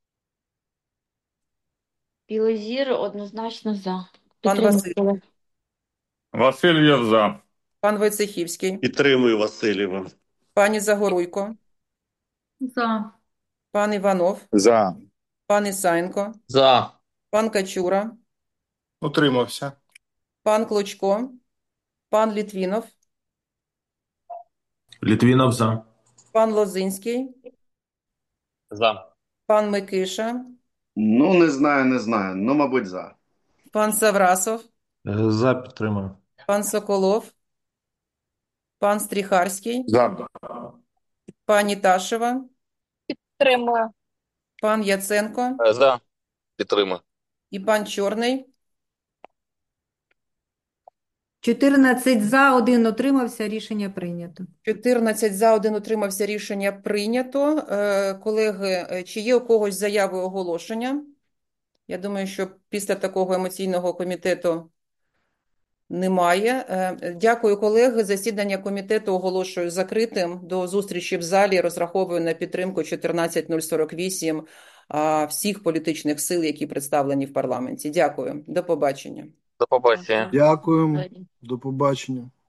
Білозір однозначно за. Пан Васильєв. Васильєв за. Пан Войцехівський. Підтримую Васильєва. Пані Загоруйко. За. Пан Іванов. За. Пан Ісаєнко. За. Пан Качура. Утримався. Пан Клочко. Пан Літвінов. Літвінов за. Пан Лозинський. За. Пан Микиша. Ну, не знаю. Ну, мабуть, за. Пан Саврасов. За підтримую. Пан Соколов. Пан Стріхарський. За. Пані Ташева. Підтримую. Пан Яценко. За. Підтримую. І пан Чорний. 14 за, 1 утримався. Рішення прийнято. 14 за, 1 утримався. Рішення прийнято. Колеги, чи є у когось заяви оголошення? Я думаю, що після такого емоційного комітету немає. Дякую, колеги. Засідання комітету оголошую закритим. До зустрічі в залі. Розраховую на підтримку 14048 всіх політичних сил, які представлені в парламенті. Дякую. До побачення. До побачення. Дякуємо. До побачення.